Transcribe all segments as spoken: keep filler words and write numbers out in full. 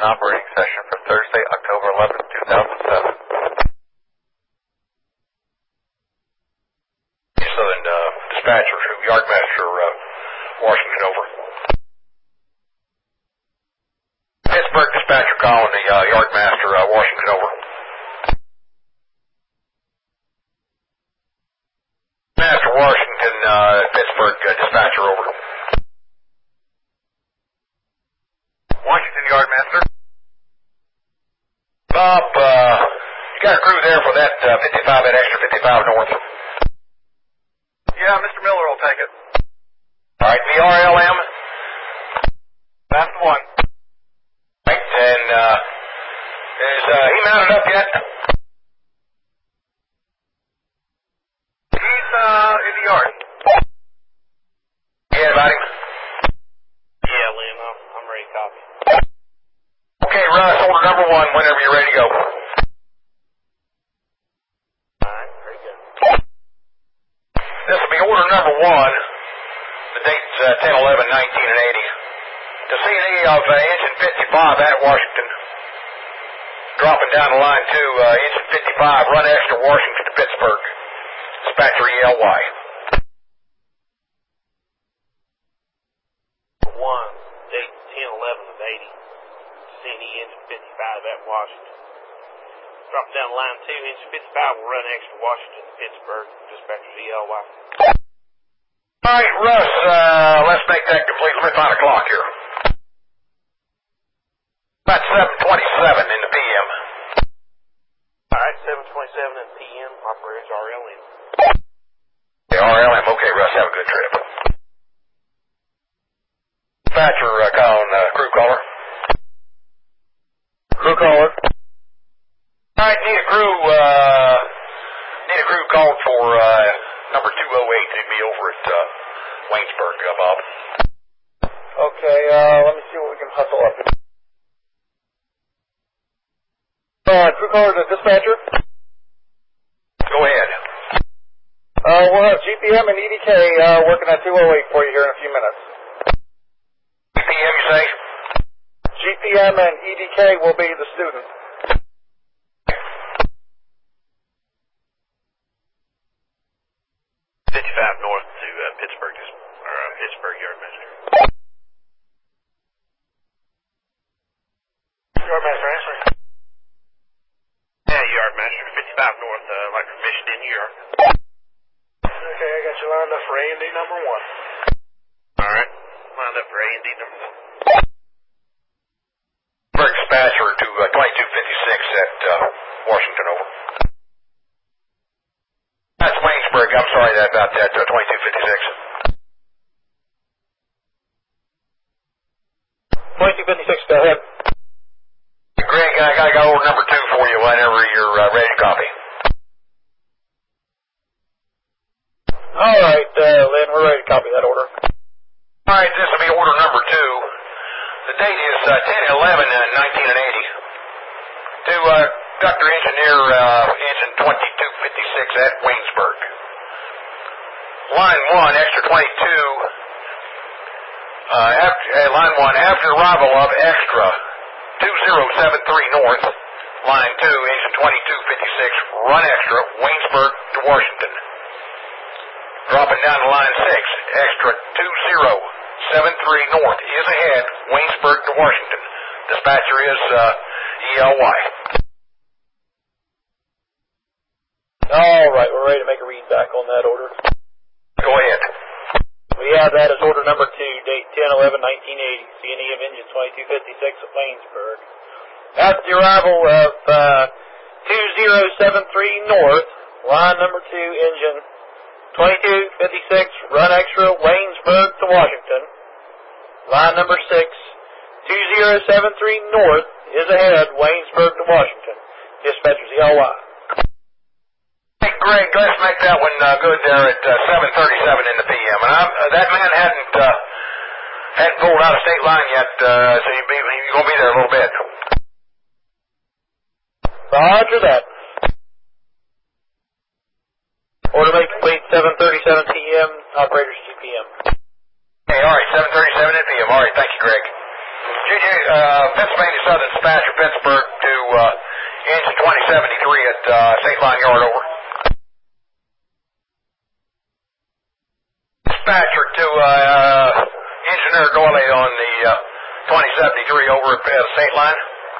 operating session for Thursday, October eleventh, two thousand seven. Southern uh, dispatcher to Yardmaster uh, Washington over. Pittsburgh dispatcher calling the uh, Yardmaster uh, Washington over. Master Washington, uh, Pittsburgh uh, dispatcher over. Washington Yardmaster. Bob, uh, you got a crew there for that uh, fifty-five, that extra fifty-five north. Yeah, Mister Miller will take it. All right, the R L M. That's the one. Right, and uh, is uh, he mounted up yet? He's uh in the yard. Yeah, about him. Yeah, Lynn, I'm, I'm ready to copy. Okay, Russ, order number one whenever you're ready to go. Alright, very good. This will be order number one. The date's uh, ten eleven nineteen and eighty. To C and E of uh, engine fifty-five at Washington. Dropping down the line to uh, engine fifty-five, run extra Washington to Pittsburgh. Dispatcher E L Y. One, date ten eleven of eighty. C and E engine fifty-five at Washington. Dropping down the line two, engine fifty-five will run extra Washington to Pittsburgh. Dispatcher E L Y. All right, Russ, uh, let's make that complete. Let me find a clock here. About seven twenty-seven in the P M. Alright, seven twenty-seven in the P M. Operators R L M. Okay, R L M. Okay, Russ, have a good trip. Dispatcher uh, calling uh, crew caller. Crew caller. All right, need a crew, uh, need a crew called for, uh, number two oh eight to be over at, uh, Waynesburg, uh, Bob. Okay, uh, let me see what we can hustle up. Uh, crew caller to dispatcher. Go ahead. Uh, we'll have G P M and E D K, uh, working at two oh eight for you here in a few minutes. G P M, you say? G P M and E D K will be the student. fifty-five north to uh, Pittsburgh, or uh, Pittsburgh Yardmaster. Yardmaster, answer. Yeah, Yardmaster, fifty-five north, uh, like permission in New York. Okay, I got you lined up for A and D number one. Alright, lined up for A and D number one. Pittsburgh dispatcher to uh, twenty-two fifty-six at uh, Washington, over. That's Waynesburg. I'm sorry about that, uh, twenty-two fifty-six. twenty-two fifty-six, go ahead. Greg, I got, I got order number two for you whenever you're uh, ready to copy. All right, uh, Lynn, we're ready to copy that order. All right, this will be order number two. The date is uh, ten eleven nineteen and eighty. To uh, Doctor Engineer uh, Engine twenty-two fifty-six at Waynesburg. Line one, extra twenty-two. Uh, after, uh, line one, after arrival of extra two zero seven three north. Line two, engine twenty-two fifty-six, run extra Waynesburg to Washington. Dropping down to line six, extra two zero seven three north is ahead, Waynesburg to Washington. Dispatcher is uh, E L Y. All right, we're ready to make a read back on that order. Go ahead. We have that as order number two, date ten eleven nineteen eighty, C and E of engine twenty-two fifty-six at Waynesburg. After the arrival of uh, two zero seven three north, line number two, engine twenty-two fifty-six, run extra Waynesburg to Washington. Line number six, two zero seven three north is ahead, Waynesburg to Washington. Dispatcher's E L Y. Hey, Greg, let's make that one uh, good there at uh, seven thirty-seven in the P M. And I'm, uh, that man hadn't uh, hadn't pulled out a state line yet, uh, so you're going to be there a little bit. Roger that. Order may complete seven thirty-seven P M, operators G P M. Hey, all right, seven thirty-seven in P M. All right, thank you, Greg. J J, uh, Pennsylvania Southern Dispatcher, Pittsburgh to uh, engine twenty seventy-three at uh, State Line Yard, over. Dispatcher to uh, Engineer Doyle on the uh, twenty seventy-three over at uh, State Line.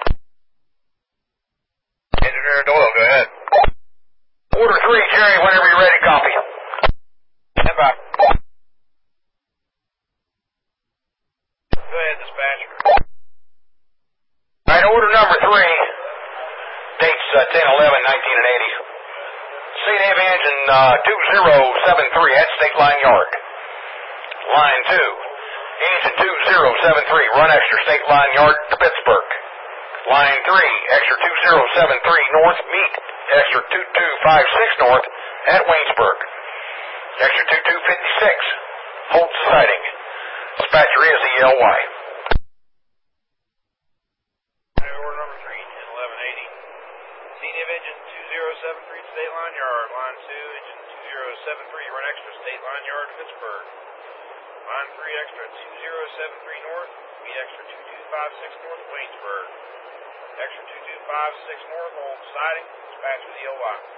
Engineer Doyle, go ahead. Order three, Jerry, whenever you're ready, copy. Stand by. Go ahead, dispatcher. All right, order number three, dates uh, ten eleven nineteen eighty. C N A of engine uh, two zero seven three at State Line Yard. Line two, engine two zero seven three, run extra State Line Yard to Pittsburgh. Line three, extra two zero seven three north, meet extra two two five six north at Waynesburg. Extra two two five six, holds the sighting. Dispatcher is E L Y. Order number three, ten eleven eighty. Scene of engine two zero seven three to State Line Yard. Line two, engine two zero seven three, run extra State Line Yard to Pittsburgh. Line three, extra two zero seven three north, meet extra two two five six north, Waynesburg. Extra two two five six north, hold sighting. Dispatcher E L Y.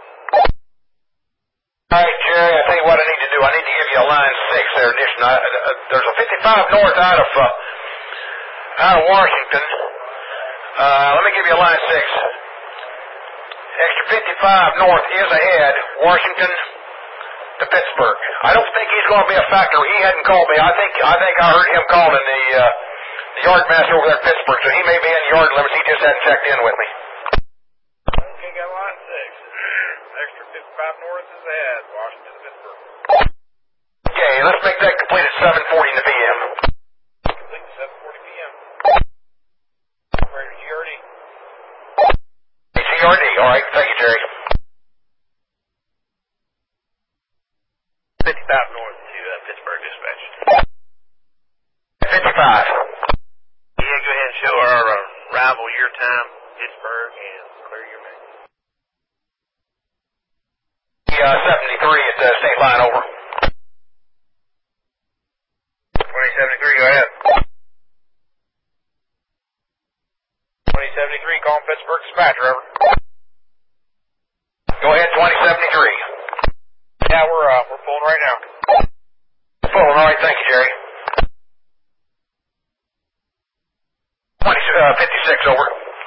All right, Jerry, I tell you what I need to do. I need to give you a line six there, addition. I, uh, there's a fifty-five north out of uh, out of Washington. Uh, let me give you a line six. Extra fifty-five north is ahead, Washington to Pittsburgh. I don't think he's going to be a factor. He hadn't called me. I think I think I heard him calling the uh, the yard master over there at Pittsburgh, so he may be in the yard limits. He just hadn't checked in with me. Okay, got line six. Extra fifty-five north is ahead, Washington to Pittsburgh. Okay, let's make that complete at seven forty in the P M. Complete at seven forty P M. Operator G R D. G R D, all right. Thank you, Jerry. fifty-five north to uh, Pittsburgh dispatch. fifty-five. Yeah, go ahead and show our uh, arrival, your time, Pittsburgh, and clear your main. Uh, seventy-three at the State Line, over. twenty seventy-three, go ahead. twenty seventy-three, calling Pittsburgh dispatcher, over. Go ahead, twenty seventy-three. Yeah, we're uh, we're pulling right now. Pulling, all right, thank you, Jerry. twenty, uh, fifty-six, over.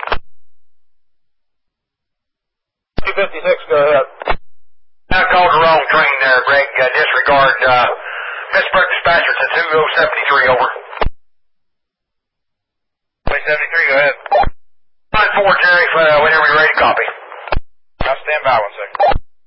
two fifty-six, go ahead. I called the wrong train there, Greg. Uh, disregard uh, Pittsburgh dispatcher to two oh seven three, over. twenty seventy-three, go ahead. Line four, Jerry, uh, whenever you're ready, copy. I'll stand by one second.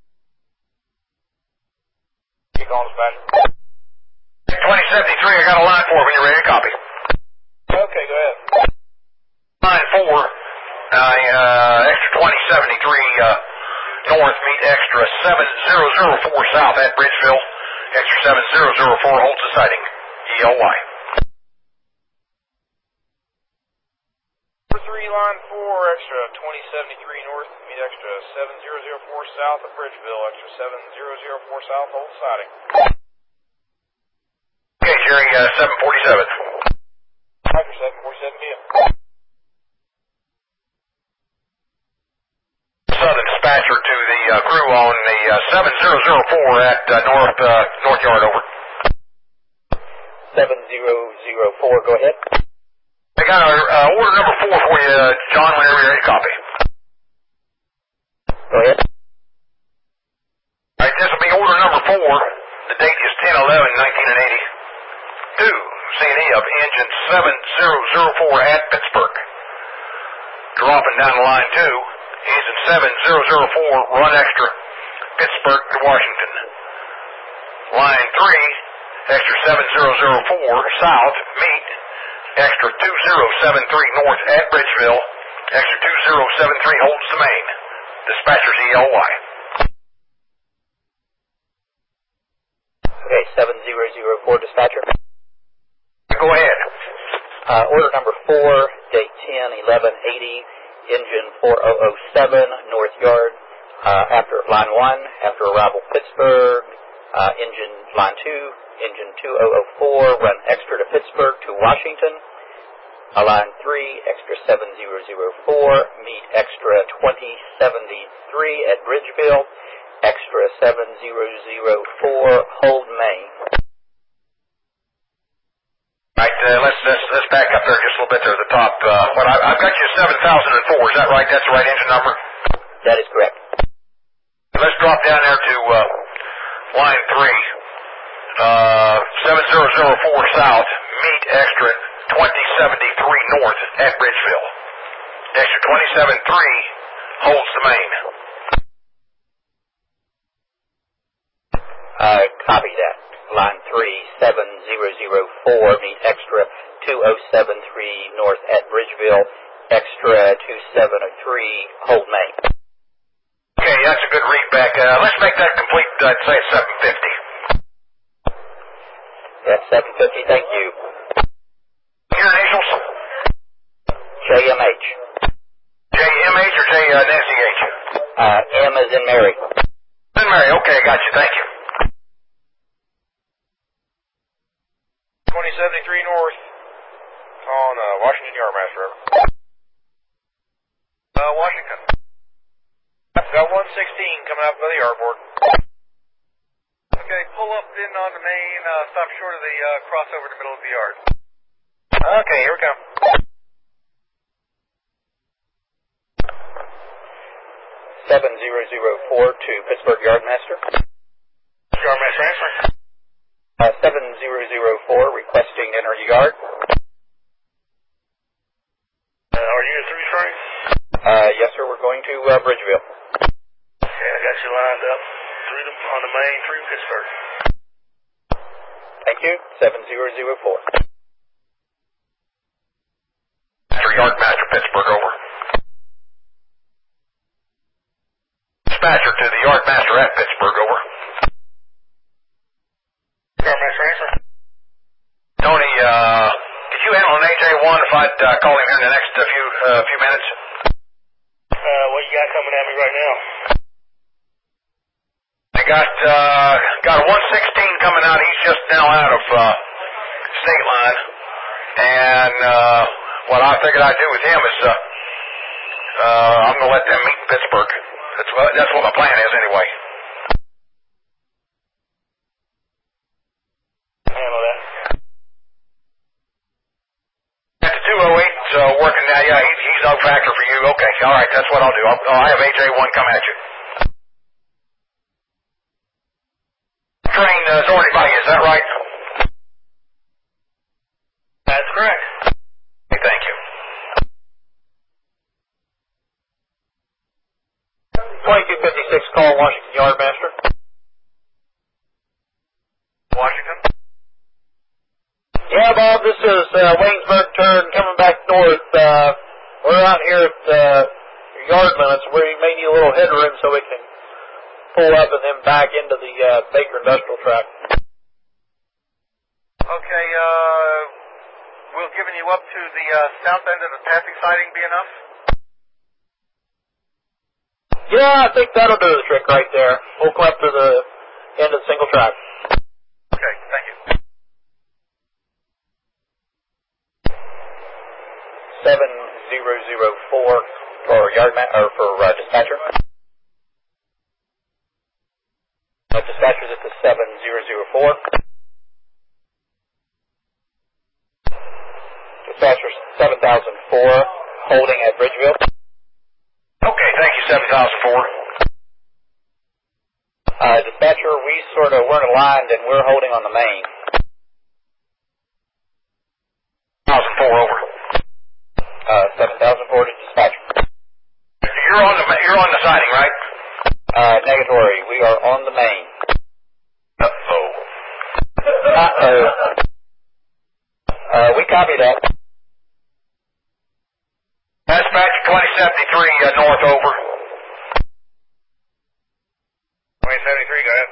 You calling dispatcher? twenty seventy-three, I got a line four when you're ready to copy. Okay, go ahead. Line four, uh, uh, extra twenty seventy-three, uh, north, meet extra seven zero zero four south at Bridgeville. Extra seven zero zero four holds the sighting. E L Y. Number three, line four, extra twenty seventy-three north, meet extra seven zero zero four south at Bridgeville. Extra seven zero zero four south, hold sighting. Okay, Jerry, uh, seven forty-seven. After seven forty-seven P M. Southern dispatcher to the uh, crew on the uh, seven zero zero four at uh, North uh, North Yard, over. seven zero zero four, go ahead. I got our uh, order number four for you, uh, John, whenever you're ready to copy. Go ahead. All right, this will be order number four. The date is ten eleven nineteen eighty-two. C and E of engine seven zero zero four at Pittsburgh. Dropping down the line two. Engine seven zero zero four, run extra, Pittsburgh to Washington. Line three, extra seven zero zero four, south, meet, extra two zero seven three north at Bridgeville, extra two zero seven three holds the main. Dispatcher's E L Y. Okay, seven zero zero four, dispatcher. Go ahead. Uh, order number four, date ten eleven eighty. Engine four thousand seven, North Yard, uh, after line one, after arrival Pittsburgh, uh, engine line two, engine two thousand four, run extra to Pittsburgh to Washington. Uh, line three, extra seven zero zero four, meet extra twenty seventy-three at Bridgeville, extra seven zero zero four, hold main. Right, uh, let's, let's let's back up there just a little bit there at the top. Uh, what I, I've got you seven thousand four, is that right? That's the right engine number? That is correct. Let's drop down there to uh, line three, uh, seven zero zero four south, meet extra twenty seventy-three north at Bridgeville. Extra twenty seventy-three holds the main. Uh, copy that. Line three, seven zero zero four, meet extra two oh seven three north at Bridgeville, extra two seven three, hold main. Okay, that's a good readback. Uh, let's make that complete, I'd say seven fifty. That's seven fifty, thank you. Your initials? J M H. J M H or J uh, Nancy H? Uh, M as in Mary. In Mary, okay, got you, thank you. twenty seventy-three north on uh, Washington Yardmaster. Uh, Washington. I've got one sixteen coming out by the yardboard. Okay, pull up in on the main, uh, stop short of the uh, crossover in the middle of the yard. Okay, here we come. seven zero zero four to Pittsburgh Yardmaster. Yardmaster answering. Uh, seven zero zero four requesting enter yard. Uh, are you through strings? Uh, yes, sir, we're going to uh, Bridgeville. Okay, I got you lined up through the, on the main through Pittsburgh. Thank you. seven zero zero four. Master Yardmaster Pittsburgh, over. Dispatcher to the Yardmaster at Pittsburgh, over. Yardmaster answer. Tony, uh, could you handle an A J one if I'd uh, call him here in the next uh, few uh, few minutes? Uh, what you got coming at me right now? I got uh, got a one sixteen coming out. He's just now out of uh, state line, and uh, what I figured I'd do with him is uh, uh, I'm going to let them meet in Pittsburgh. That's what that's what my plan is anyway. Handle that. That's two oh eight uh, working now. Yeah, he's, he's no factor for you. Okay, all right, that's what I'll do. I'll, I'll have A J one come at you. Train uh, is already by you, is that right? That's correct. Okay, thank you. twenty-two fifty-six, call Washington Yardmaster. Washington. Yeah, Bob, this is uh, Waynesburg turn coming back north. Uh, we're out here at uh, yard limits where you may need a little headroom so we can pull up and then back into the uh, Baker Industrial Track. Okay, uh, will giving you up to the uh, south end of the passing siding be enough? Yeah, I think that'll do the trick right there. We'll come up to the end of the single track. Okay, thank you. seven zero zero four for yardman or for uh, dispatcher. Uh, dispatcher's at the seven zero zero four. Dispatcher's seven thousand four, holding at Bridgeville. Okay, thank you, seven thousand four. Uh, dispatcher, we sort of weren't aligned and we're holding on the main. one thousand four, over. Uh, seven thousand four to dispatcher. You're on the you're on the siding, right? Uh, negatory, we are on the main. Uh-oh. Uh-oh. Uh, we copy that. Dispatch twenty seventy-three uh, north, over. twenty seventy-three, go ahead.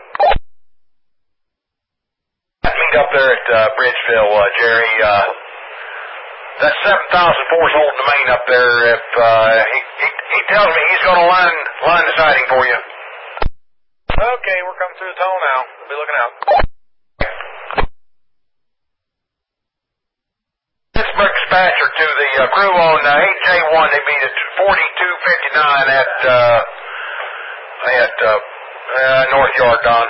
Meet up there at uh, Bridgeville, uh, Jerry. Uh, that seven thousand four is holding the main up there. If uh, he, he he tells me he's going to line line the siding for you. Okay, we're coming through the tunnel now. We'll be looking out. Pittsburgh dispatcher to the uh, crew on uh, H J one. They beat it forty-two fifty-nine at uh, at uh, uh, North Yard, Don.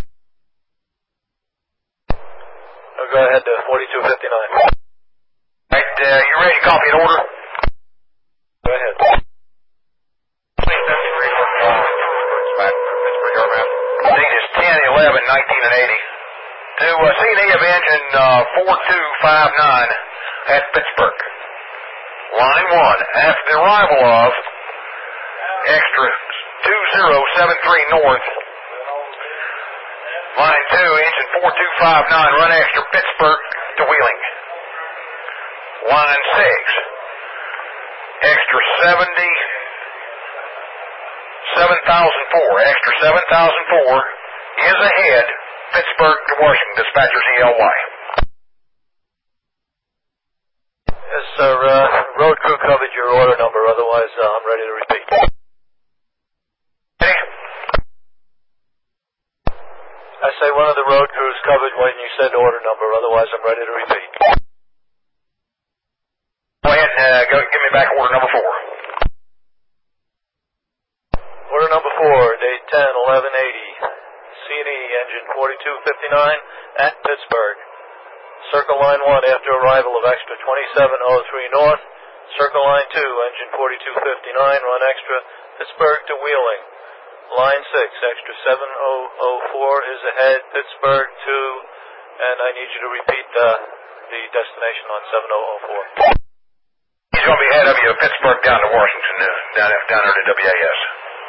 I'll go ahead to forty-two fifty-nine. All right, uh, you ready to copy an order? Go ahead. Date is ten eleven nineteen eighty. To uh, C and E of engine uh, four two five nine at Pittsburgh. Line one, after the arrival of extra two zero seven three north. Line two, engine four two five nine, run extra Pittsburgh to Wheeling. Line six, extra seventy, seven thousand four, extra seven thousand four is ahead, Pittsburgh to Washington, dispatcher C L Y. Yes, sir. Uh, road crew covered your order number. Otherwise, uh, I'm ready to repeat. Ready? I say one of the road crews covered when you said order number. Otherwise, I'm ready to repeat. Go ahead and uh, go, give me back order number four. Order number four, date ten eleven eighty. C and E engine forty-two fifty-nine at Pittsburgh. Circle line one after arrival of extra twenty-seven oh three north. Circle line two, engine forty-two fifty-nine, run extra Pittsburgh to Wheeling. Line six, extra seven oh oh four is ahead, Pittsburgh to, and I need you to repeat uh, the destination on seven oh oh four. He's going to be ahead of you, Pittsburgh down to Washington, uh, down, down there to W A S.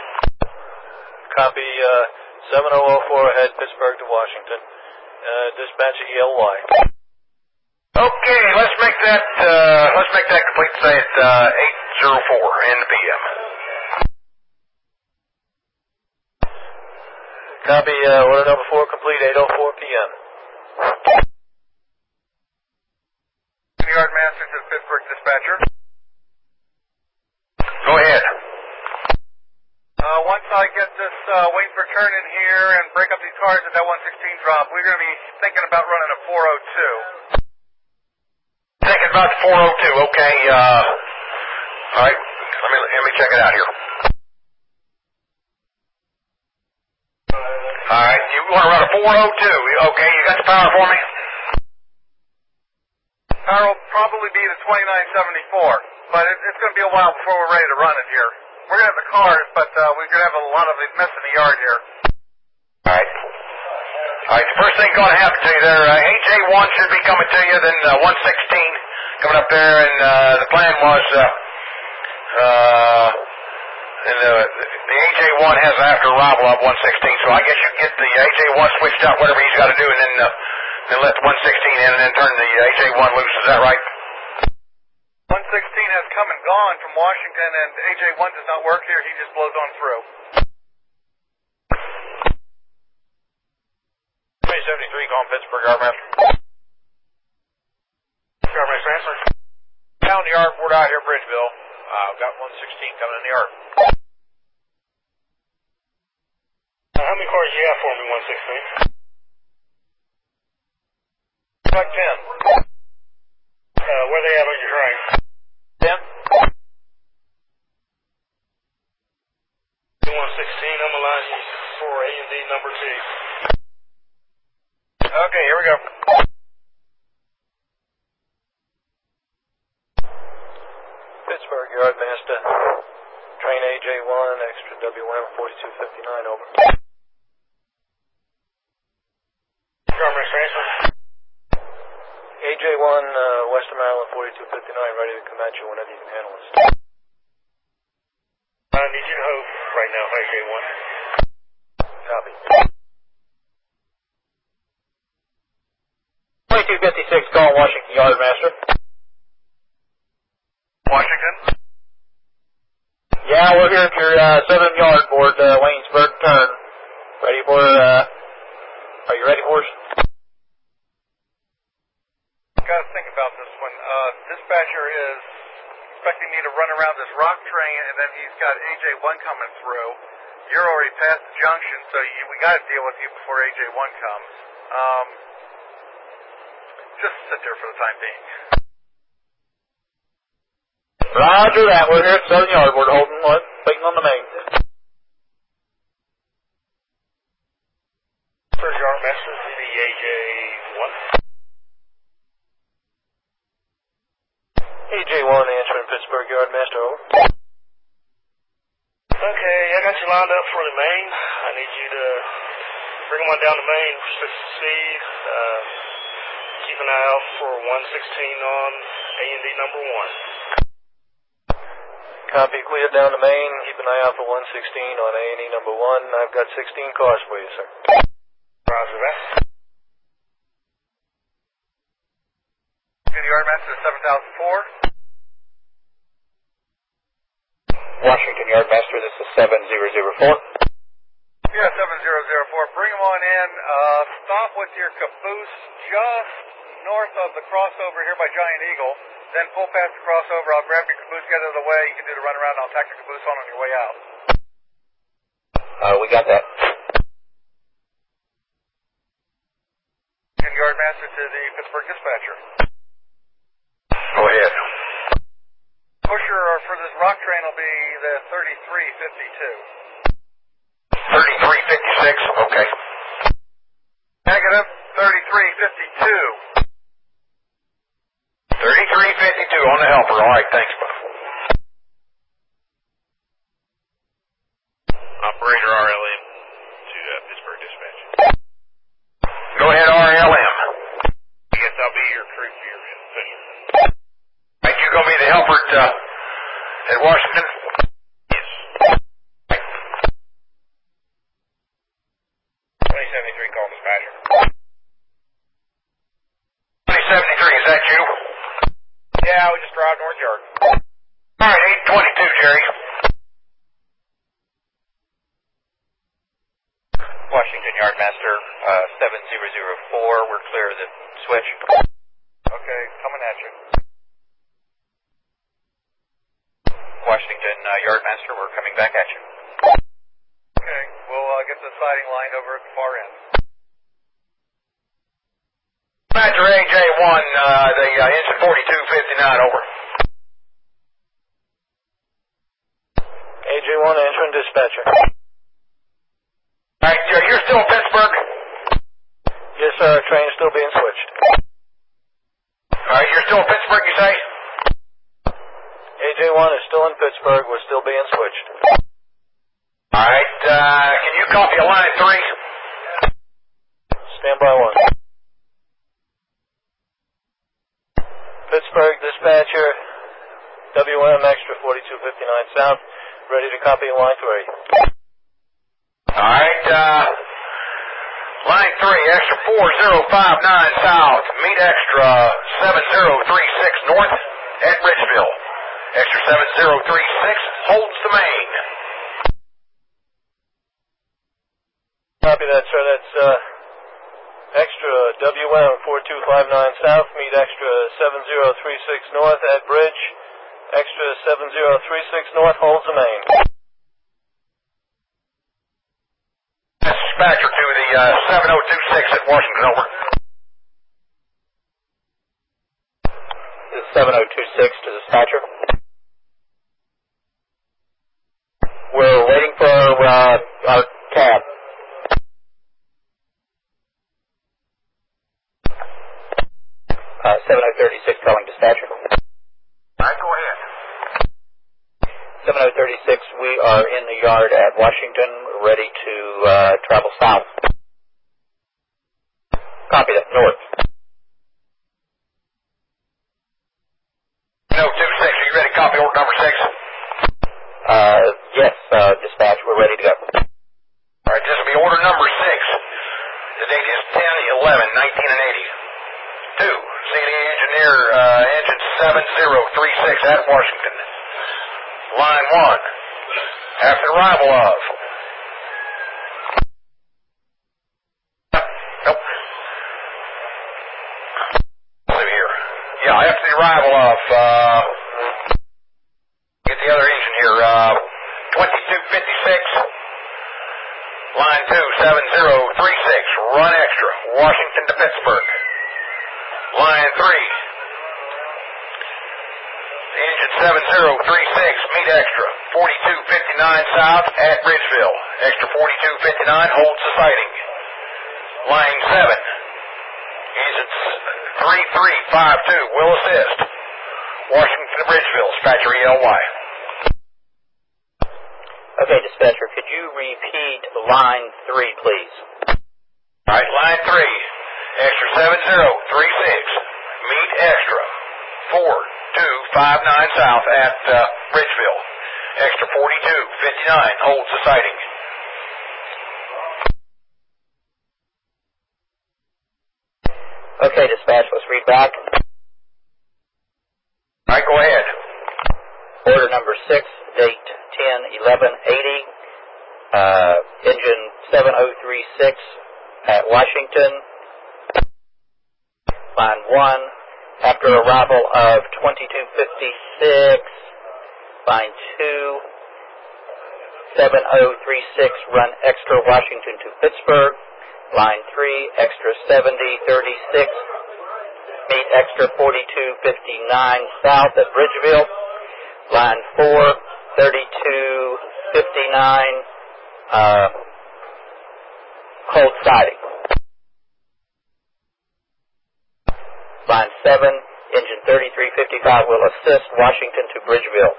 Copy uh, seven oh oh four ahead, Pittsburgh to Washington. Uh, dispatcher E L Y. Okay, let's make that, uh, let's make that complete, say at, uh, eight oh four in the P M. Copy, uh, order number four complete, eight oh four P M. Yard master to the Pittsburgh dispatcher. Go ahead. Uh, once I get this uh, Waynesburg turn in here and break up these cars at that one sixteen drop, we're going to be thinking about running a four oh two. Thinking about the four oh two, okay, uh, all right, let me, let me check it out here. All right, you want to run a four oh two, okay, you got the power for me? Power will probably be the twenty-nine seventy-four, but it, it's going to be a while before we're ready to run it here. We're going to have the cars, but uh, we're going to have a lot of mess in the yard here. All right. All right, the first thing going to happen to you there, uh, H A one should be coming to you, then uh, one sixteen coming up there, and uh, the plan was, uh, uh, and uh, the H A one has after arrival of one sixteen, so I guess you get the H A one switched out, whatever he's got to do, and then, uh, then let the one sixteen in, and then turn the H A one loose, is that right? one sixteen has come and gone from Washington, and H A one does not work here. He just blows on through. twenty seventy-three calling Pittsburgh, Yardmaster. Yardmaster, answer. Down the yard, board out here, Bridgeville. I've uh, got one sixteen coming in the yard. Uh, how many cars do you have for me, one sixteen? Like ten. Uh, where they at on your train? ten. one sixteen, I'm allowing you for A and D number two. Okay, here we go. Pittsburgh, Yardmaster. Train A J one, extra W M forty-two fifty-nine, over. Yardmaster, answer. A J one, uh, Western Maryland forty-two fifty-nine, ready to come at you whenever you can handle us. I need you to hold right now, A J one. Copy. twenty-two fifty-six, call Washington Yardmaster. Washington? Yeah, we're here at your uh, southern yard board, uh, Waynesburg turn. Ready for, uh, are you ready for us? Got to think about this one. Uh, dispatcher is expecting me to run around this rock train, and then he's got A J one coming through. You're already past the junction, so you, we got to deal with you before A J one comes. Um, just sit there for the time being. Roger that. We're here at Southern Yard. We're holding one, waiting on the main. Pittsburgh Yardmaster, C D A J one. A J one answering Pittsburgh Yardmaster, over. Okay, I got you lined up for the main. I need you to bring them on down the main for six C. Uh, keep an eye out for one sixteen on A and D number one. Copy, clear down the main. Keep an eye out for one sixteen on A and E number one. I've got sixteen cars for you, sir. Roger that. Yardmaster seven thousand four. Washington Yardmaster, this is seven zero zero four. Yeah, seven zero zero four. Bring them on in. Uh, stop with your caboose just north of the crossover here by Giant Eagle. Then pull past the crossover. I'll grab your caboose, get out of the way. You can do the run around. I'll tack the caboose on on your way out. Uh, we got that. And Yardmaster to the Pittsburgh dispatcher. Go ahead. Pusher for this rock train will be the thirty-three fifty-two. thirty-three fifty-six, okay. Negative, thirty-three fifty-two. thirty-three fifty-two on the helper. All right, thanks, bud. Operator R L M to uh, Pittsburgh dispatch. Go ahead, R L M. I guess I'll be your crew for your Fisher. Right, you gonna be the helper at, uh, at Washington? Yes. twenty seventy-three, call dispatcher. twenty seventy-three, is that you? Yeah, we just drive North Yard. All right, eight twenty-two, Jerry. Washington Yardmaster, uh, seven zero zero four. We're clear of the switch. Okay, coming at you. Washington uh, Yardmaster, we're coming back at you. Okay, we'll uh, get the siding line over at the far end. Dispatcher A J one, uh, the uh, engine forty-two fifty-nine, over. A J one answering dispatcher. All right, uh, you're still in Pittsburgh? Yes, sir. Train's still being switched. All right, you're still in Pittsburgh, you say? A J one is still in Pittsburgh. We're still being switched. All right, uh, can you copy a line three? Stand by one. Pittsburgh dispatcher, W M extra forty-two fifty-nine south, ready to copy line three. All right, uh, line three, extra four zero five nine south, meet extra seven zero three six north at Bridgeville. Extra seven zero three six holds the main. Copy that, sir. That's uh, extra W M four two five nine south, meet extra seven zero three six north at Bridge. Extra seven zero three six north holds the main. Dispatcher to the uh, seven oh two six at Washington, over. This is seven oh two six to dispatcher. We're waiting for uh, our cab. Uh, seven oh thirty-six calling dispatcher. All right, go ahead. seven oh thirty-six, we are in the yard at Washington, ready to uh, travel south. Copy that, north. seven oh two six, are you ready to copy order number six? Uh, yes, uh, dispatch, we're ready to go. All right, this will be order number six. The date is ten eleven nineteen eighty. Two, C D A engineer, uh, engine seven zero three six at Washington. Line one, after arrival of. Nope. Let's see here. Yeah, after the arrival of, uh, get the other engine here, uh, twenty-two fifty-six. Line two, seven zero three six, run extra, Washington to Pittsburgh. Line three. engine seven zero three six, meet extra, forty-two fifty-nine south at Bridgeville. Extra forty-two fifty-nine holds the sighting. Line seven, engine three three five two, will assist. Washington to Bridgeville, dispatcher E L Y. Okay, dispatcher, could you repeat line three, please? All right, line three, extra seven zero three six, meet extra, four two five nine south at uh, Bridgeville. Extra forty-two fifty-nine holds the sighting. Okay, dispatch, let's read back. All right, go ahead. Order number six, date ten eleven eighty, uh, engine seven oh three six at Washington. Line one, after arrival of twenty-two fifty-six, line two, seven oh three six, run extra Washington to Pittsburgh. Line three, extra seventy thirty-six, meet extra forty-two fifty-nine south at Bridgeville. Line four, thirty-two fifty-nine, uh, hold siding. Line seven, engine thirty-three fifty-five will assist Washington to Bridgeville.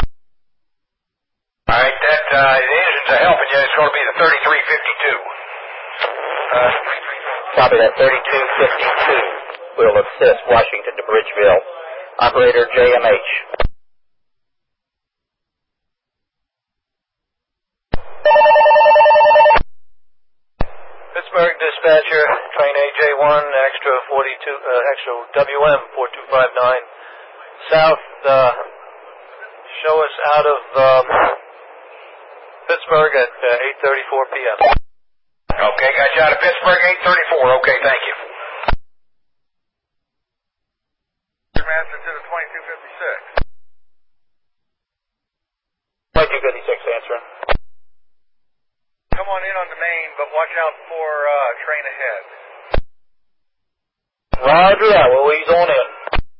All right, that, uh, the engines are helping you. It's going to be the thirty-three fifty-two. Uh, Copy that, thirty-two fifty-two will assist Washington to Bridgeville. Operator J M H. Pittsburgh dispatcher, train A J one, extra forty-two, uh, extra W M four two five nine, south, uh, show us out of, um, Pittsburgh at uh, eight thirty-four p.m. Okay, got you out of Pittsburgh, eight thirty-four. Okay, thank you. Master to the twenty-two fifty-six. twenty-two fifty-six answering. Come on in on the main, but watch out for uh, train ahead. Roger that. We'll ease on in.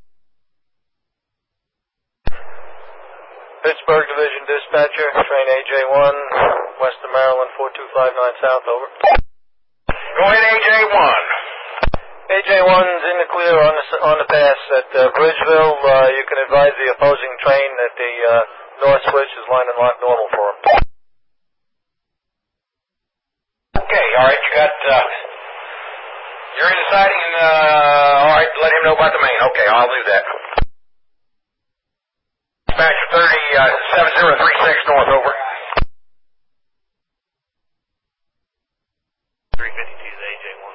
Pittsburgh Division dispatcher, train A J one, Western Maryland four two five nine south, over. Go ahead, A J one. A J one's in the clear on the, on the pass at uh, Bridgeville. Uh, you can advise the opposing train that the uh, north switch is line and lock normal for him. Okay, all right, you got, uh, you're in the siding, uh, all right, let him know about the main. Okay, I'll do that. Dispatcher thirty, uh, seven zero three six north, over. three fifty-two is A J one.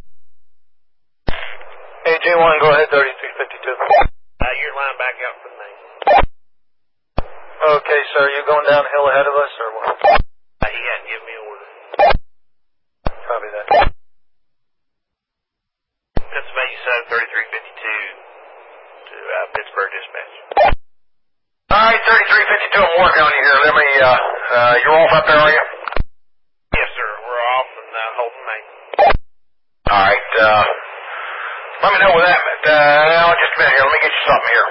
A J one, go ahead, thirty-three fifty-two. Uh, you're line back out for the main. Okay, sir, you going down the hill ahead of us, or what? Uh, he hadn't given me an order. Copy that. Pennsylvania Southern thirty-three fifty-two to uh, Pittsburgh dispatch. All right, thirty-three fifty-two, I'm working on you here. Let me, uh, uh, you're off up there, are you? Yes, sir. We're off and uh, holding main. All right, uh, let me know with that. Uh, now, just a minute here. Let me get you something here.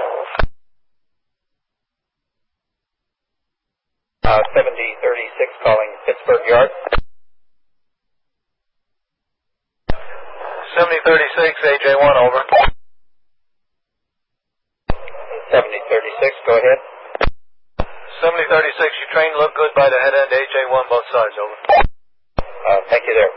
Uh, seventy thirty-six calling Pittsburgh Yard. seventy thirty-six, A J one, over. seventy thirty-six, go ahead. seventy thirty-six, your train looked good by the head end, A J one, both sides, over. Uh, thank you there.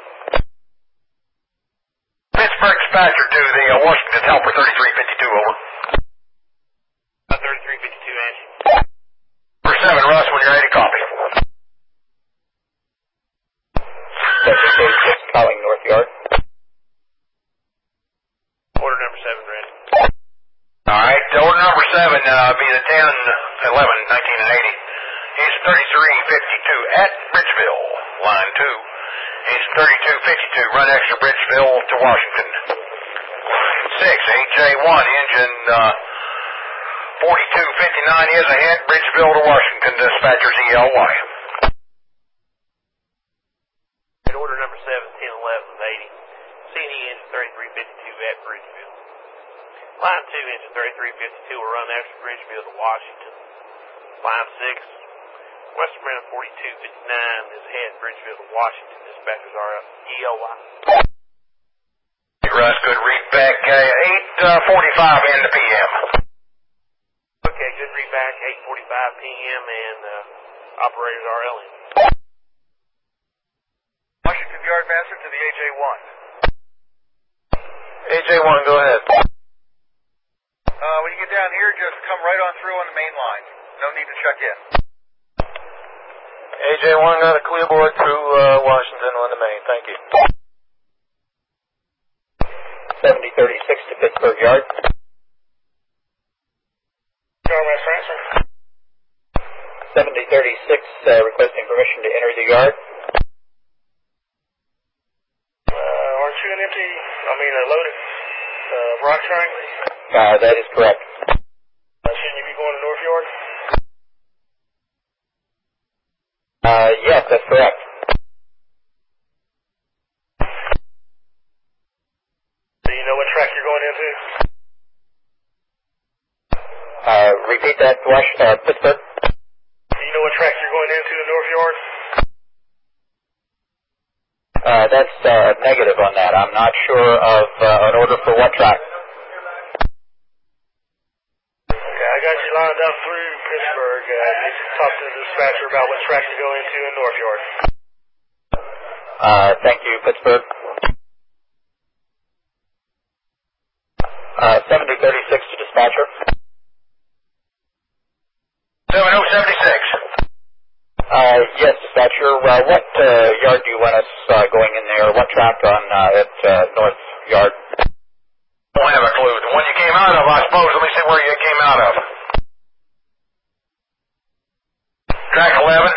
Pittsburgh dispatcher to the uh, Washington helper thirty-three fifty-two, over. Uh, thirty-three fifty-two answer. For seven, Russ, when you're ready to copy. seventy thirty-six calling North Yard. Order number seven ready. All right, order number seven, uh, be the ten eleven nineteen eighty. Engine thirty-three fifty-two at Bridgeville, line two. Engine thirty-two fifty-two, run extra Bridgeville to Washington. Line six, A J one, engine uh, forty-two fifty-nine is ahead, Bridgeville to Washington, dispatchers E L Y. At order number seven, ten eleven eighty. C N E engine thirty-three fifty-two at Bridgeville. Line two, engine thirty-three fifty-two will run extra Bridgeville to Washington. Line six, Western Mariner forty-two fifty-nine is heading Bridgeville to Washington. Dispatchers are E O Y. Russ, good read back. Uh, eight forty-five in the P M. Okay, good read back, eight forty-five P M and uh, operators R L in. Washington Yardmaster to the A J one. A J one, go ahead. Uh, when you get down here, just come right on through on the main line. No need to check in. A J one got a clear board through uh, Washington on the main. Thank you. seventy thirty-six to Pittsburgh Yard. Yardmaster answer. seventy thirty-six uh, requesting permission to enter the yard. Uh, aren't you an empty, I mean a loaded uh, rock train? Uh, that is correct. Uh, shouldn't you be going to North Yard? Uh, yes, that's correct. Do you know what track you're going into? Uh, repeat that, Wash, uh, Pittsburgh. Do you know what track you're going into in North Yard? Uh, that's uh, negative on that. I'm not sure of uh, an order for what track. Okay, I got you lined up through Pittsburgh. Uh, you can talk to the dispatcher about what track you're going into in North Yard. Uh, thank you, Pittsburgh. Uh, seventy thirty-six to dispatcher. seven oh seventy-six. Uh, yes, dispatcher. Uh, what uh, yard do you want us uh, going in there? What track on uh, at uh, North Yard? Don't have a clue. The one you came out of, I suppose. Let me see where you came out of. Track eleven.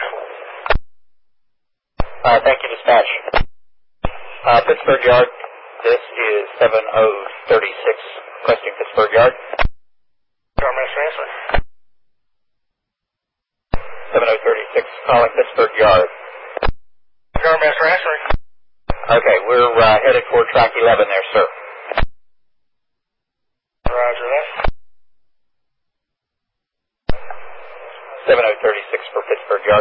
Uh, thank you, dispatch. Uh, Pittsburgh Yard. This is seven oh thirty-six. Requesting Pittsburgh Yard. Yardmaster answer. seven oh thirty-six, calling Pittsburgh Yard. Yardmaster answering. Okay, we're uh, headed for track eleven there, sir. Roger that. seven oh thirty-six for Pittsburgh Yard.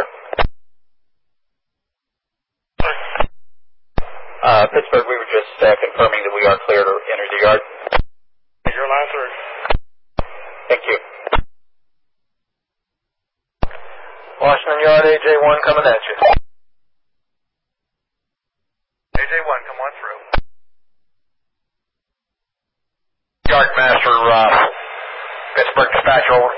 Uh, Pittsburgh, we were just uh, confirming that we are clear to enter the yard. Your line through. Thank you. Washington Yard, A J one coming at you. A J one, come on through. Yardmaster, uh, Pittsburgh dispatch over.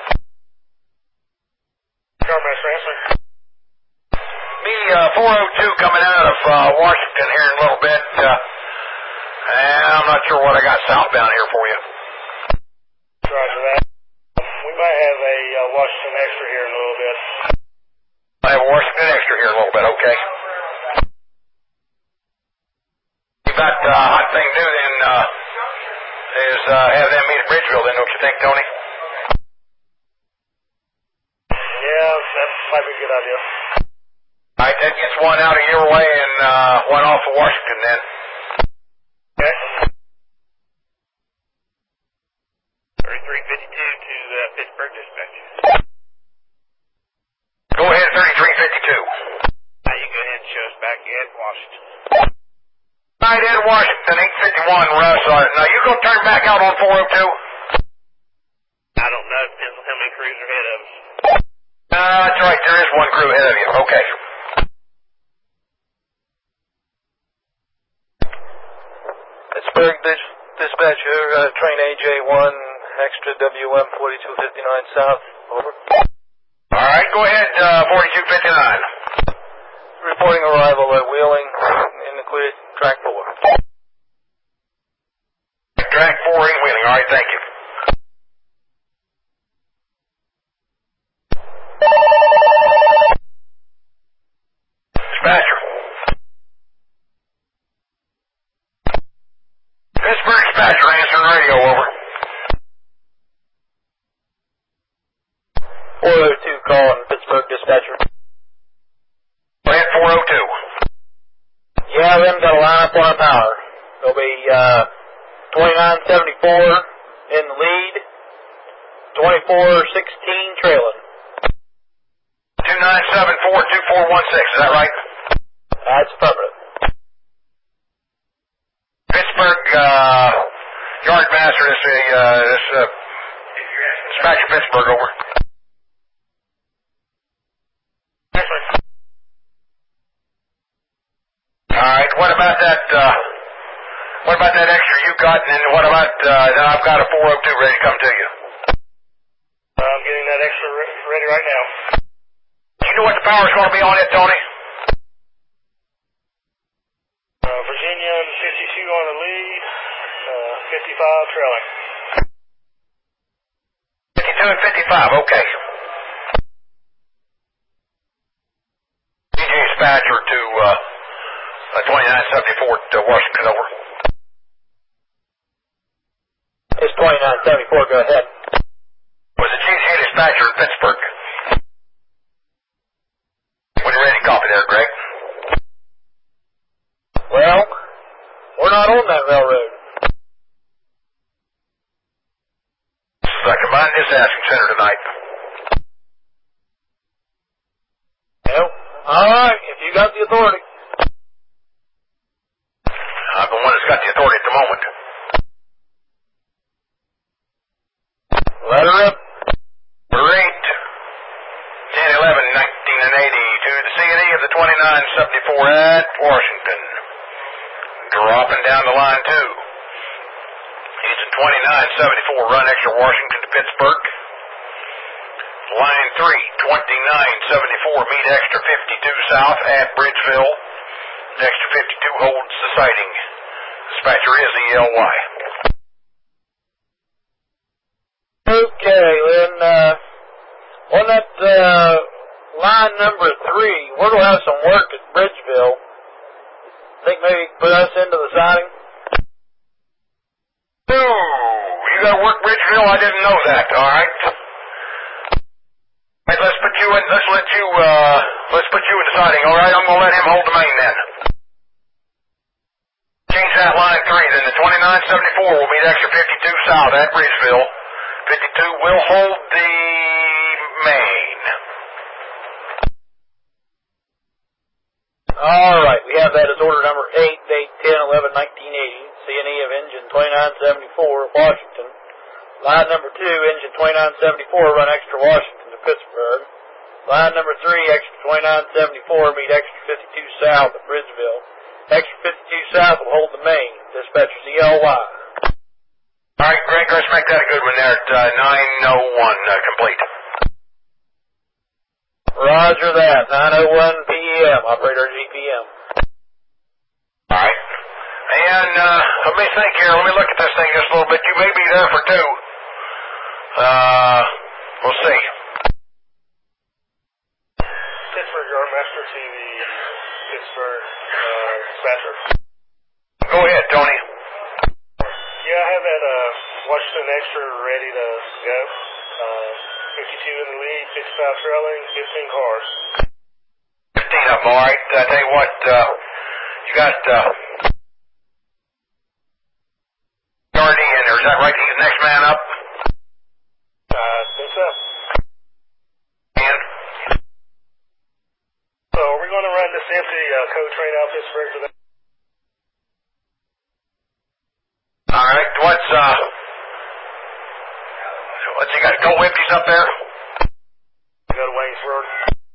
Yardmaster answer. Me, uh, four oh two coming out of uh, Washington here in a little bit. Uh, and I'm not sure what I got southbound here for you. Roger that. We might have a uh, Washington extra here in a little bit. I have a Washington extra here in a little bit, okay. About uh, hot thing to do then uh, is uh, have them meet at Bridgeville then, don't you think, Tony? Yeah, that might be a good idea. All right, that gets one out of your way and uh, one off of Washington then. Okay. thirty-three fifty-two to uh, Pittsburgh dispatch. Go ahead, thirty-three fifty-two. Now you go ahead and show us back at Washington. All right, Ed Washington, eight fifty-one, Russ. Uh, now you gonna turn back out on four oh two? I don't know. Depends on how many crews are ahead of us. Uh, that's right, there is one crew ahead of you. Okay. Pittsburgh dis- dispatcher, uh, train A J one, extra W M forty-two fifty-nine south. Over. All right, go ahead, uh, forty-two fifty-nine. Reporting arrival at Wheeling in the clear track four. Track four in Wheeling. All right, thank you. Dispatcher. Pittsburgh dispatcher answering radio, over. four oh two calling Pittsburgh dispatcher. Go ahead, four oh two. Yeah, we haven't got a line up on our power. It'll be uh, twenty-nine seventy-four in the lead. twenty-four sixteen trailing. two nine seven four two four one six, is that right? That's affirmative. Pittsburgh, uh, yard master, this, uh, this, uh, dispatcher Pittsburgh, over. Alright, what about that, uh, what about that extra you got, and then what about, uh, I've got a four oh two ready to come to you. I'm getting that extra re- ready right now. Do you know what the power's going to be on it, Tony? Uh, Virginia fifty-two on the lead, uh, fifty-five trailing. fifty-two and fifty-five, okay. D J dispatcher to, uh, uh twenty-nine seventy-four to Washington, over. It's twenty-nine seventy-four, go ahead. Was the G G dispatcher in Pittsburgh? When you're ready, copy there, Greg. Well, we're not on that railroad. This is a combined dispatching center tonight. Well, alright, if you got the authority. I'm the one that's got the authority at the moment. Let her rip. Rate ten eleven nineteen and eighty to the C and E of the twenty-nine seventy-four at Washington. Dropping down the line two. Engine twenty-nine seventy-four run extra Washington to Pittsburgh. Line three, twenty-nine seventy-four meet extra fifty-two south at Bridgeville. Extra fifty-two holds the sighting. Dispatcher is E L Y. Okay, then, uh, on that, uh, line number three, we're going to have some work at Bridgeville. Think maybe you can put us into the siding? Ooh, you got to work Bridgeville? I didn't know that, alright. Right, let's put you in, let's let you, uh, let's put you in the siding, alright? I'm going to let him hold the main then. Change that line three, then the twenty-nine seventy-four will meet extra fifty-two south at Bridgeville. fifty-two will hold the main. Alright, we have that as order number eight, date ten eleven nineteen eighty, C and E of engine twenty-nine seventy-four, Washington. Line number two, engine twenty-nine seventy-four, run extra Washington to Pittsburgh. Line number three, extra twenty-nine seventy-four, meet extra fifty-two south at Bridgeville. Extra fifty-two south will hold the main. Dispatcher's E L Y. Alright, Greg, let's make that a good one there at uh, nine oh one, uh, complete. Roger that, nine oh one P M, operator G P M. Alright. And, uh, let me think here, let me look at this thing just a little bit. You may be there for two. Uh, we'll see. Pittsburgh Yardmaster to the Pittsburgh, uh, dispatcher. Go ahead, Tony. Yeah, I have that, uh, Washington extra ready to go. Uh, fifty-two in the lead, fifty-five trailing, fifteen cars. fifteen of them, alright. I tell you what, uh, you got, uh, R D in there, is that right? He's the next man up? I uh, think so. And? So are we going to run this empty, uh, code train out Pittsburgh today? Alright, what's, uh, what's he got, go empties up there? Go to Waynesburg.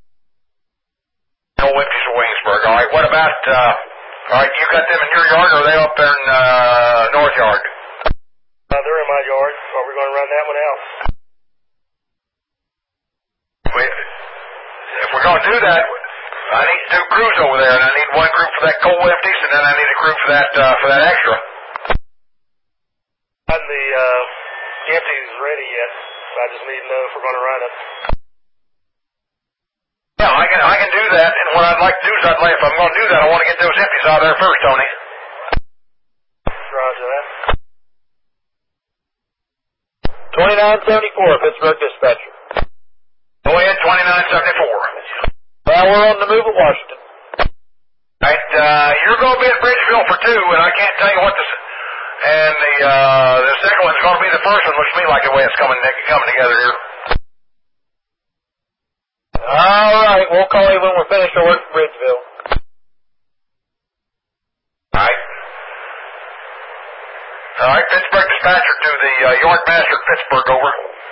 No empties to Waynesburg, alright. What about, uh, alright, you got them in your yard, or are they up there in, uh, North Yard? Uh, they're in my yard. Are we going to run that one out? Wait, if we're going to do that, I need two crews over there, and I need one crew for that coal empties, and then I need a crew for that, uh, for that extra. And the, uh, empties ready yet. I just need to know if we're going to run it. Yeah, I can, I can do that, and what I'd like to do is I'd like, if I'm going to do that, I want to get those empties out of there first, Tony. Roger that. twenty-nine seventy-four, Pittsburgh dispatcher. Go ahead, twenty-nine seventy-four. Well, we're on the move at Washington. Right, uh, you're going to be at Bridgeville for two, and I can't tell you what the, And the uh, the second one's going to be the first one. Looks to me like the way it's coming coming together here. All right, we'll call you when we're finished our work for Bridgeville. All right. All right, Pittsburgh dispatcher to the uh, Yardmaster at Pittsburgh, over.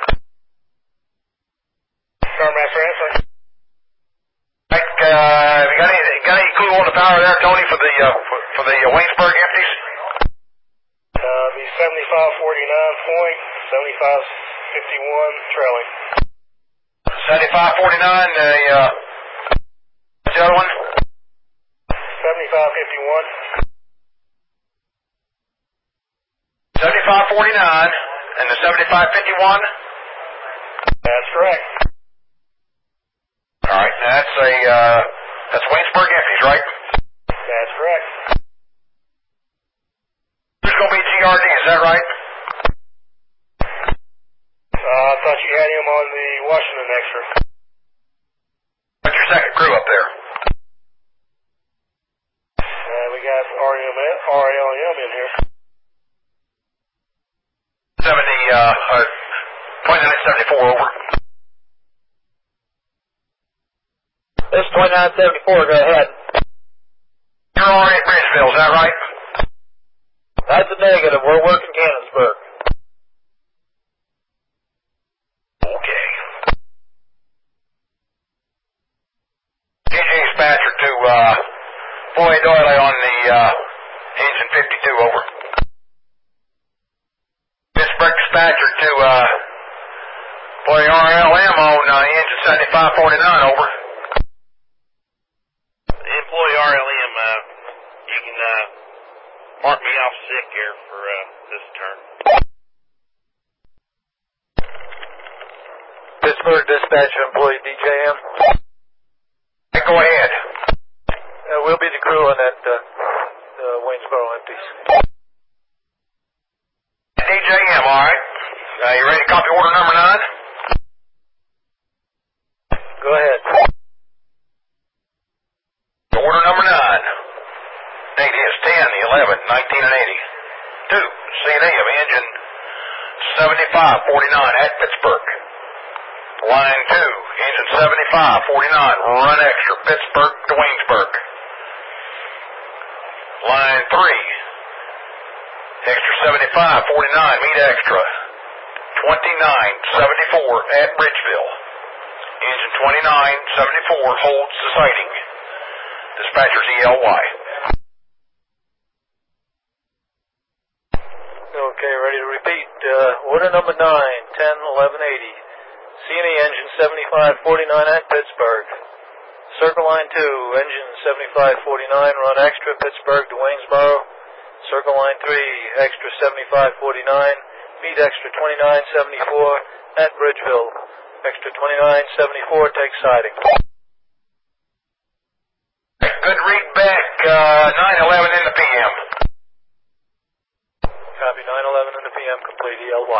Yardmaster, answer. Right, uh, have you got any, got any clue on the power there, Tony, for the uh, for, for the uh, Waynesburg empties? Uh, be seventy-five forty-nine point, seventy-five fifty-one trailing. seventy-five forty-nine, the, uh, what's the other one? seventy-five fifty-one. seventy-five forty-nine, and the seventy-five fifty-one? That's correct. All right, that's a, uh, that's Waynesburg empties, right? That's correct. Who's going to be G R D, is that right? Uh, I thought you had him on the Washington extra. What's your second crew up there? Uh, we got R L M in here. seventy, uh, uh, twenty-nine seventy-four, over. This is twenty-nine seventy-four, go ahead. You're already at Bridgeville, is that right? That's a negative. We're working Cannonsburg. Okay. D J dispatcher to, uh, Floyd Doyle on the, uh, engine fifty-two, over. Pittsburgh dispatcher to, uh, Floyd R L M on, uh, engine seventy-five forty-nine, over. Employee R L M, uh, you can, uh, mark me off sick here for, uh, this turn. Pittsburgh dispatcher employee D J M. Hey, go ahead. Uh, we'll be the crew on that uh, uh, Waynesboro empties. D J M, all right. Uh, you ready to copy order number nine? Go ahead. Order number nine. Date is ten eleven nineteen eighty. Two, C and A of engine seventy-five forty-nine at Pittsburgh. Line two, engine seventy-five forty-nine, run extra, Pittsburgh to Waynesburg. Line three, extra seventy-five forty-nine, meet extra, twenty-nine seventy-four at Bridgeville. Engine twenty-nine seventy-four holds the sighting. Dispatcher's E L Y. Okay, ready to repeat. Uh, order number nine, ten eleven eighty. C and E engine seventy-five forty-nine at Pittsburgh. Circle line two, engine seventy-five forty-nine, run extra, Pittsburgh to Waynesboro. Circle line three, extra seventy-five forty-nine, meet extra twenty-nine seventy-four at Bridgeville. Extra twenty-nine seventy-four, take siding. Good read back, uh, nine eleven in the P M. Copy, nine eleven in the P M, complete E L Y.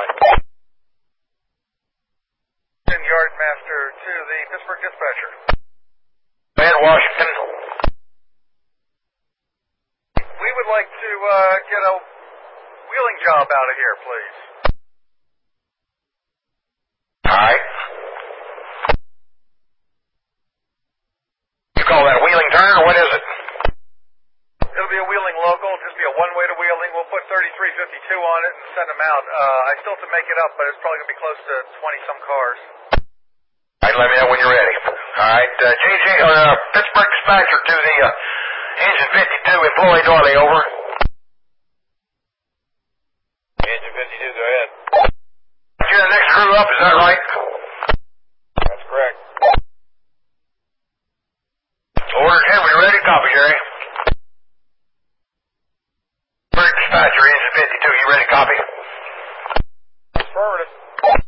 Yardmaster to the Pittsburgh dispatcher. Man, Washington. We would like to uh, get a wheeling job out of here, please. All right. You call that a wheeling turn, or what is it? It'll be a wheeling local. It'll just be a one-way to wheeling. We'll put thirty-three fifty-two on it and send them out. Uh, I still have to make it up, but it's probably going to be close to twenty-some cars. All right, let me know when you're ready. All right, uh, J J, uh, Pittsburgh dispatcher to the uh, engine fifty-two, employee Doily, over. Engine fifty-two, go ahead. You're the next crew up, is that right? That's correct. Order ten, when you're ready, copy, Jerry. Pittsburgh dispatcher, engine fifty-two, you ready, copy? Affirmative.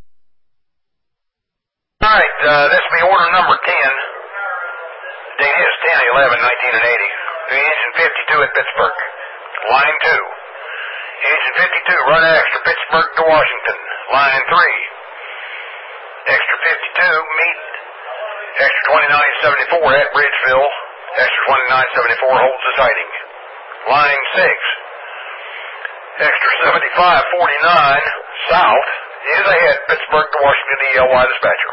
All right, uh, this will be order number ten. Date is ten eleven nineteen eighty. The engine fifty-two at Pittsburgh. Line two. Engine fifty-two, run extra, Pittsburgh to Washington. Line three. Extra fifty-two, meet extra twenty-nine seventy-four at Bridgeville. Extra twenty-nine seventy-four holds the sighting. Line six. Extra seventy-five forty-nine south is ahead, Pittsburgh to Washington, E L Y dispatcher.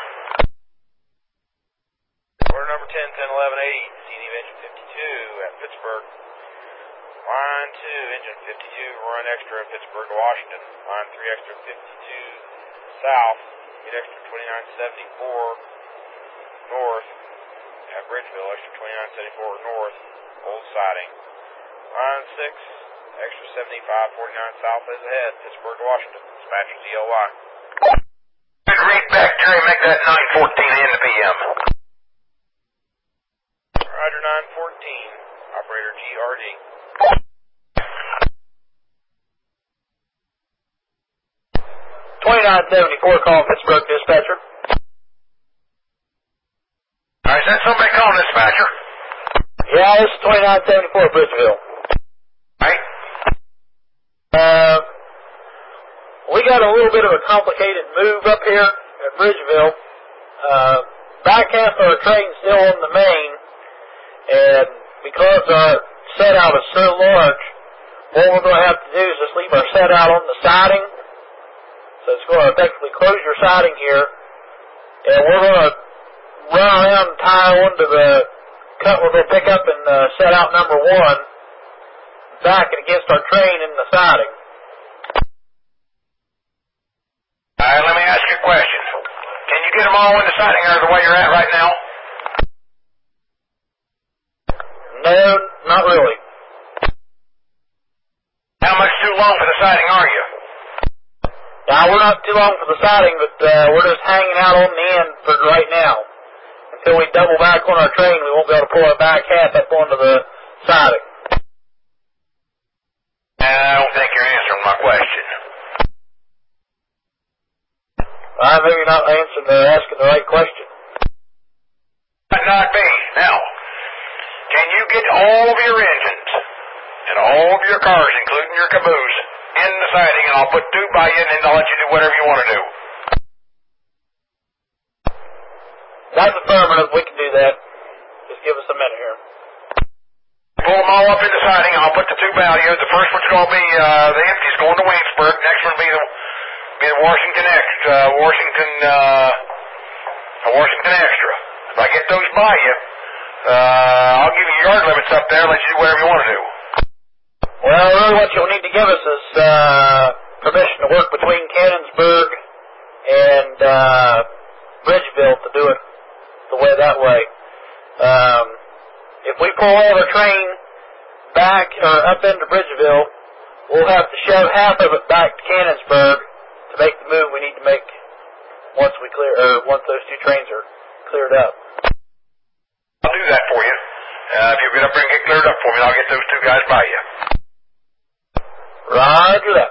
Order number ten, ten eleven eighty, C D of engine fifty-two at Pittsburgh. Line two, engine fifty-two, run extra at Pittsburgh to Washington. Line three, extra fifty-two south, get extra twenty-nine seventy-four north at Bridgeville, extra twenty-nine seventy-four north, old siding. Line six, extra seventy-five forty-nine south is ahead, Pittsburgh to Washington. Dispatcher D L Y. Good read back, Jerry. Make that nine fourteen in the P M. Roger, nine fourteen. Operator G R D. twenty-nine seventy-four calling Pittsburgh dispatcher. All right, is that somebody calling dispatcher? Yeah, this is twenty-nine seventy-four Bridgeville. Right. Uh, we got a little bit of a complicated move up here at Bridgeville. Uh, back half of our train's still on the main, and because our set out is so large, what we're going to have to do is just leave our set out on the siding. So it's going to effectively close your siding here, and we're going to run around and tie onto the cut we're going to pick up in uh, set out number one, back and against our train in the siding. All right, let me ask you a question. Can you get them all in the siding there the way you're at right now? No, not really. How much too long for the siding are you? Now, we're not too long for the siding, but uh, we're just hanging out on the end for right now. Until we double back on our train, we won't be able to pull our back half up onto the siding. I don't think you're answering my question. I maybe not answering the asking the right question. Might not be. Now, can you get all of your engines and all of your cars, including your caboose, in the siding, and I'll put two by you, and then I'll let you do whatever you want to do? That's affirmative. We can do that. Just give us a minute here. Pull them all up in the siding, and I'll put the two by you. The first one's going to be uh, the empties going to Waynesburg. Next one will be the be the Washington Extra. Uh, Washington, uh, Washington Extra. If I get those by you, uh, I'll give you yard limits up there, let you do whatever you want to do. Well, really what you'll need to give us is uh, permission to work between Cannonsburg and uh, Bridgeville to do it the way that way. Um, if we pull all the train back or up into Bridgeville, we'll have to shove half of it back to Cannonsburg to make the move we need to make once we clear or once those two trains are cleared up. I'll do that for you. Uh, if you get up there and get cleared up for me, I'll get those two guys by you. Roger that.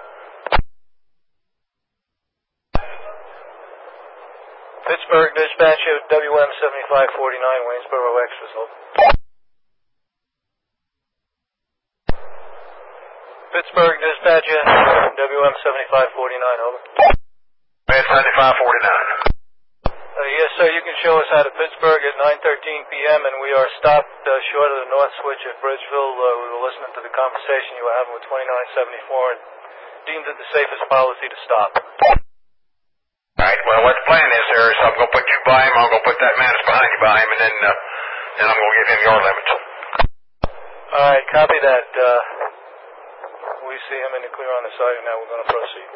Pittsburgh dispatch of W M seventy-five forty-nine, Waynesboro Extras, over. Pittsburgh dispatch of W M seventy-five forty-nine, over. Man, seventy-five forty-nine. Uh, yes, sir, you can show us out of Pittsburgh at nine thirteen p m and we are stopped uh, short of the north switch at Bridgeville. Uh, we were listening to the conversation you were having with twenty-nine seventy-four and deemed it the safest policy to stop. All right, well, what the plan is there is I'm going to put you by him, I'm going to put that man that's behind you by him, and then, uh, then I'm going to give him your limits. All right, copy that. Uh, we see him in the clear on the side, and now we're going to proceed.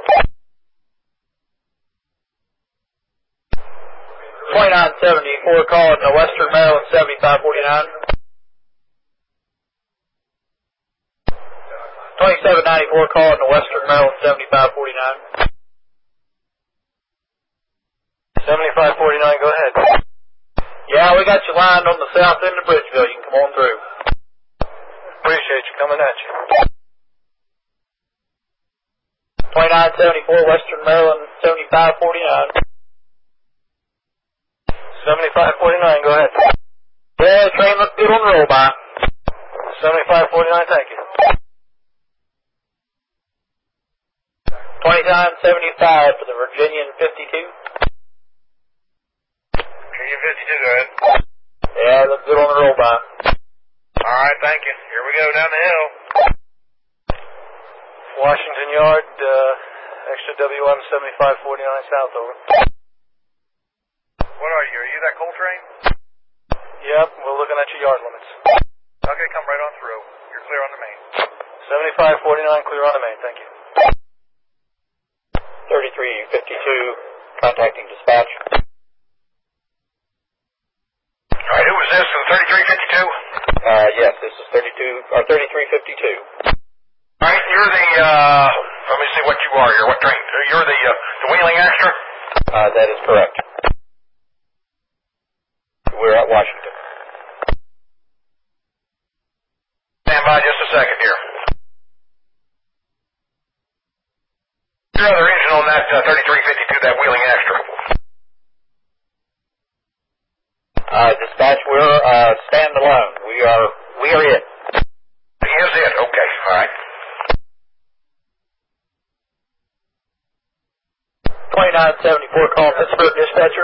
twenty-nine seventy-four calling to Western Maryland seventy-five forty-nine. twenty-seven ninety-four calling to Western Maryland seventy-five forty-nine. seventy-five forty-nine, go ahead. Yeah, we got you lined on the south end of Bridgeville. You can come on through. Appreciate you coming at you. twenty-nine seventy-four Western Maryland seventy-five forty-nine. seventy-five forty-nine, go ahead. Yeah, the train looks good on the roll by. seventy-five forty-nine, thank you. twenty-nine seventy-five for the Virginian fifty-two. Virginia fifty-two, go ahead. Yeah, looks good on the roll by. All right, thank you. Here we go down the hill. Washington Yard, uh, extra W M seventy-five forty-nine South, over. What are you? Are you that Coltrane? Yep, we're looking at your yard limits. Okay, come right on through. You're clear on the main. seventy-five forty-nine, clear on the main, thank you. thirty-three fifty-two, contacting dispatch. All right, who was this in thirty-three fifty-two? Uh, yes, this is thirty-two, or thirty-three fifty-two. All right, you're the, uh, let me see what you are here. What train? You're the, uh, the Wheeling Extra? Uh, that is correct. We're at Washington. Stand by just a second here. Your other engine on that uh, thirty-three fifty-two, that Wheeling Extra? Uh, dispatch, we're, uh, standalone. We are, we are it. He is it, okay, all right. twenty-nine seventy-four, call Pittsburgh dispatcher.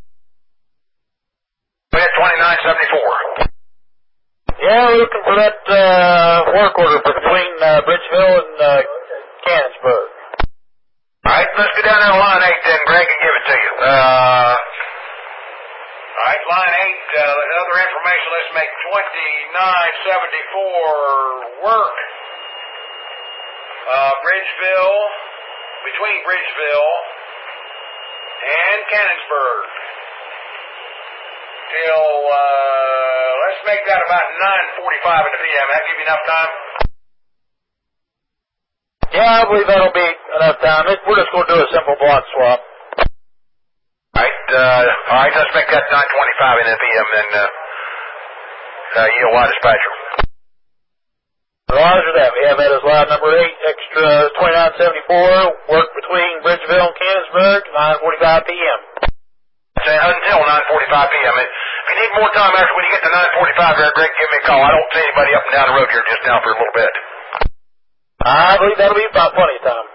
We had twenty-nine seventy-four. Yeah, we're looking for that uh, work order for between uh, Bridgeville and uh, Cannonsburg. All right, let's go down there to line eight then, Greg, and give it to you. Uh, all right, line eight, uh, other information, let's make twenty-nine seventy-four work. Uh, Bridgeville, between Bridgeville and Cannonsburg. Till, uh, let's make that about nine forty-five in the P M. That give you enough time? Yeah, I believe that'll be enough time. It, we're just going to do a simple block swap. All right, uh, all right, let's make that nine twenty-five in the P M then, uh, uh, E O Y dispatcher. Roger that. We have that as line number eight, extra twenty-nine seventy-four, work between Bridgeville and Cannonsburg, nine forty-five P M. Say until nine forty-five P M. If you need more time after when you get to nine forty-five there, Greg, give me a call. I don't see anybody up and down the road here just now for a little bit. I believe that'll be about plenty of time.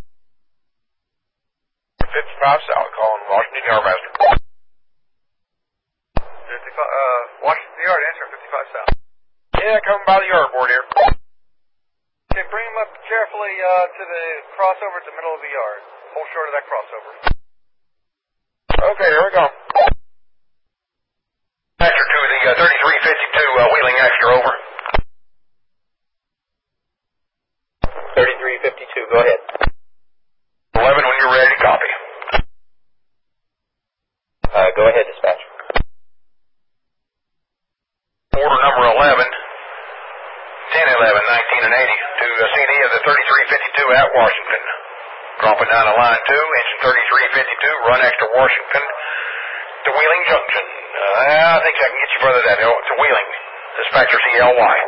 fifty-five South, calling Washington Yardmaster. fifty-five, uh, Washington Yard, answer fifty-five South. Yeah, coming by the yard board here. Okay, bring him up carefully uh, to the crossover at the middle of the yard. Hold short of that crossover. Okay, here we go. Extra to the uh, thirty-three fifty-two uh, Wheeling Extra, over. thirty-three fifty-two, go ahead. eleven when you're ready, copy. Uh, go ahead, dispatch. Order number eleven, ten eleven, nineteen and eighty to uh, C D of the thirty-three fifty-two at Washington. Dropping down to line two, engine thirty-three fifty-two, run extra Washington to Wheeling Junction. Uh, I think I can get you further than that. To Wheeling. Dispatcher's E L Y.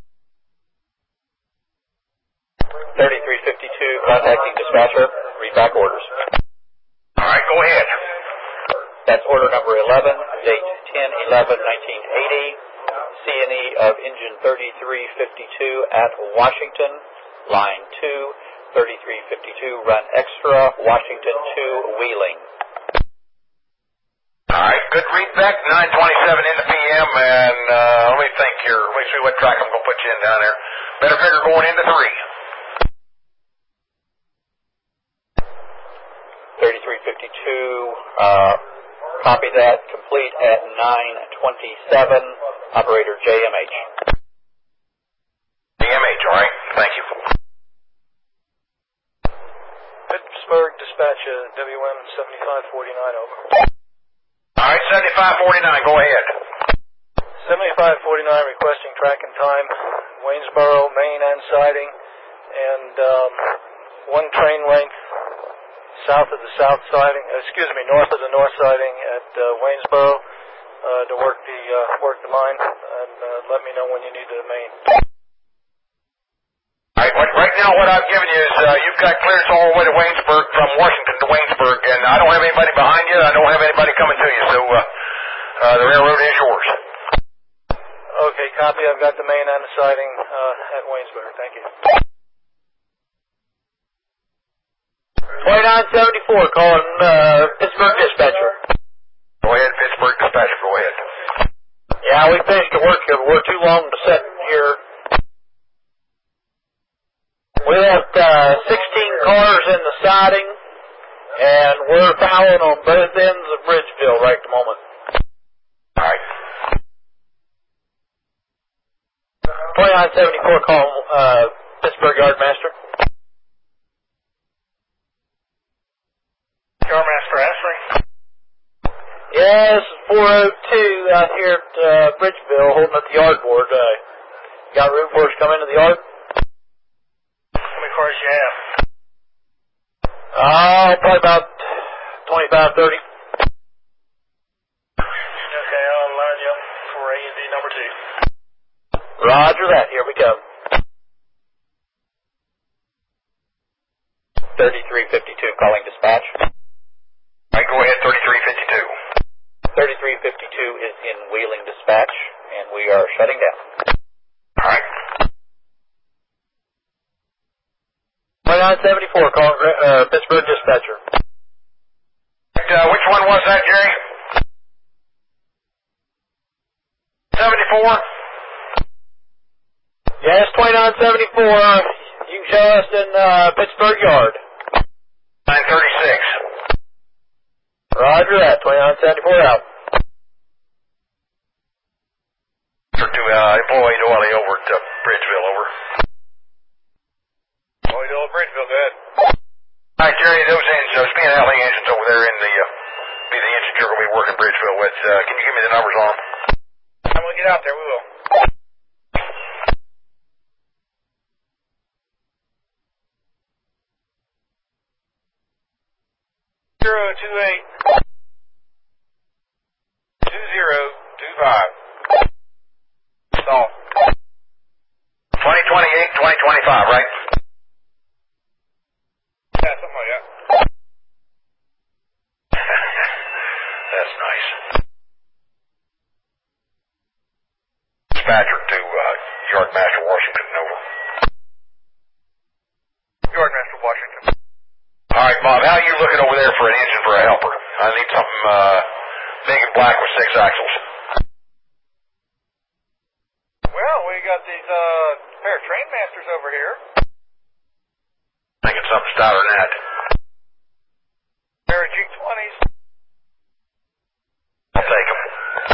thirty-three fifty-two, contacting dispatcher. Read back orders. All right, go ahead. That's order number eleven, date ten eleven nineteen eighty. C and E of engine thirty-three fifty-two at Washington. Line two, thirty-three fifty-two, run extra, Washington to Wheeling. All right, good read back, nine twenty-seven in the P M, and uh, let me think here. Let me see what track I'm going to put you in down there. Better figure going into three. thirty-three fifty-two, uh, copy that, complete at nine twenty-seven, operator J M H. J M H, all right, thank you. Pittsburgh dispatcher, W M seventy-five forty-nine, over. All right, seventy-five forty-nine, go ahead. seventy-five forty-nine requesting track and time, Waynesboro, main and siding, and um, one train length south of the south siding, uh, excuse me, north of the north siding at uh, Waynesboro uh, to work the uh, work the mine, and uh, let me know when you need the main. All right, what, right now what I've given you is uh, you've got clearance all the way to Waynesburg, from Washington to Waynesburg, and I don't have anybody behind you, I don't have anybody coming to you, so uh, uh, the railroad is yours. Okay, copy. I've got the main and the siding uh, at Waynesburg. Thank you. twenty-nine seventy-four, calling uh, Pittsburgh dispatcher. Go ahead, Pittsburgh dispatcher, go ahead. Yeah, we finished the work here, but we're too long to sit here. We left uh, siding, and we're fouling on both ends of Bridgeville right at the moment. All right. twenty-nine seventy-four, call uh, Pittsburgh Yardmaster. Yardmaster answering. Yeah, this is four oh two out here at uh, Bridgeville, holding up the yard board. Uh, got room for us to come into the yard? How many cars you have? Uh, probably about twenty-five, thirty. Okay, I'll line you up for A and D number two. Roger that. Here we go. thirty-three fifty-two, calling dispatch. All right, go ahead, thirty-three fifty-two. thirty-three fifty-two is in Wheeling dispatch, and we are shutting down. All right. twenty-nine seventy-four, calling uh, Pittsburgh Dispatcher. Uh, which one was that, Jerry? seventy-four? Yes, twenty-nine seventy-four. You can show us in uh, Pittsburgh Yard. nine thirty-six. Roger that. twenty-nine seventy-four out. To uh, employee Doyle over at uh, Bridgeville, over. Employee Doyle Bridgeville, go ahead. All right, Jerry, those engines, those P and L engines over there in the, uh, be the engines you're going to be working Bridgeville with. Uh, can you give me the numbers on them? I'm going to get out there, we will. Zero two eight two zero two five. Stall. twenty twenty-eight, twenty twenty-five, right? Yeah, something like that. That's nice. Dispatcher to uh, Yardmaster Washington, over. Yardmaster Washington. All right, Bob, how are you looking over there for an engine for a helper? I need something uh, big and black with six axles. Well, we got these uh pair of train masters over here. Thinking something stouter than that. Pair of G twenties. I'll take them.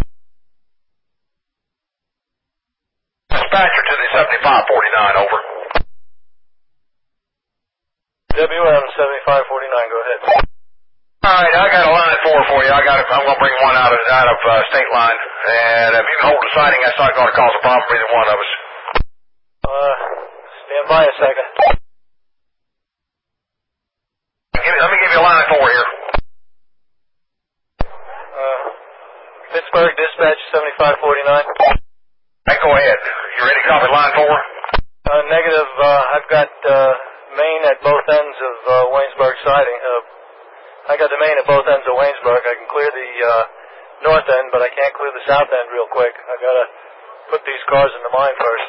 Dispatcher to the seventy-five forty-nine, over. W M seventy-five forty-nine, go ahead. All right, I got a line four for you. I got. A, I'm going to bring one out of out of uh, state line, and if you can hold the siding, that's not going to cause a problem for either one of us. Uh, stand by a second. Give me, let me give you a line four here. Uh, Pittsburgh Dispatch seventy-five forty-nine. Hey, go ahead. You ready to copy line four? Uh, negative, uh, I've got, uh, main at both ends of, uh, Waynesburg siding. Uh, I got the main at both ends of Waynesburg. I can clear the, uh, north end, but I can't clear the south end real quick. I gotta put these cars in the mine first.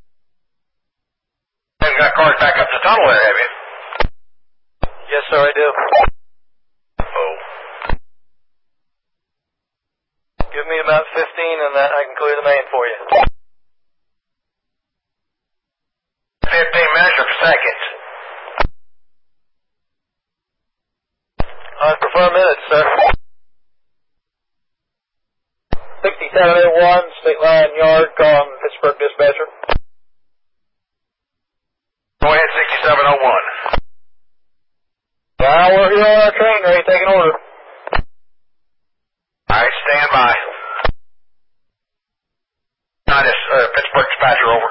You got cars back up the tunnel there, have you? Yes, sir, I do. Oh. Give me about fifteen and that I can clear the main for you. Fifteen minutes or seconds? I prefer minutes, sir. sixty-seven oh one, State Line Yard, calling Pittsburgh Dispatcher. Go ahead, sixty-seven oh one. Well, we're here on our train, ready to take an order. All right, stand by. Now this uh, Pittsburgh Dispatcher, over.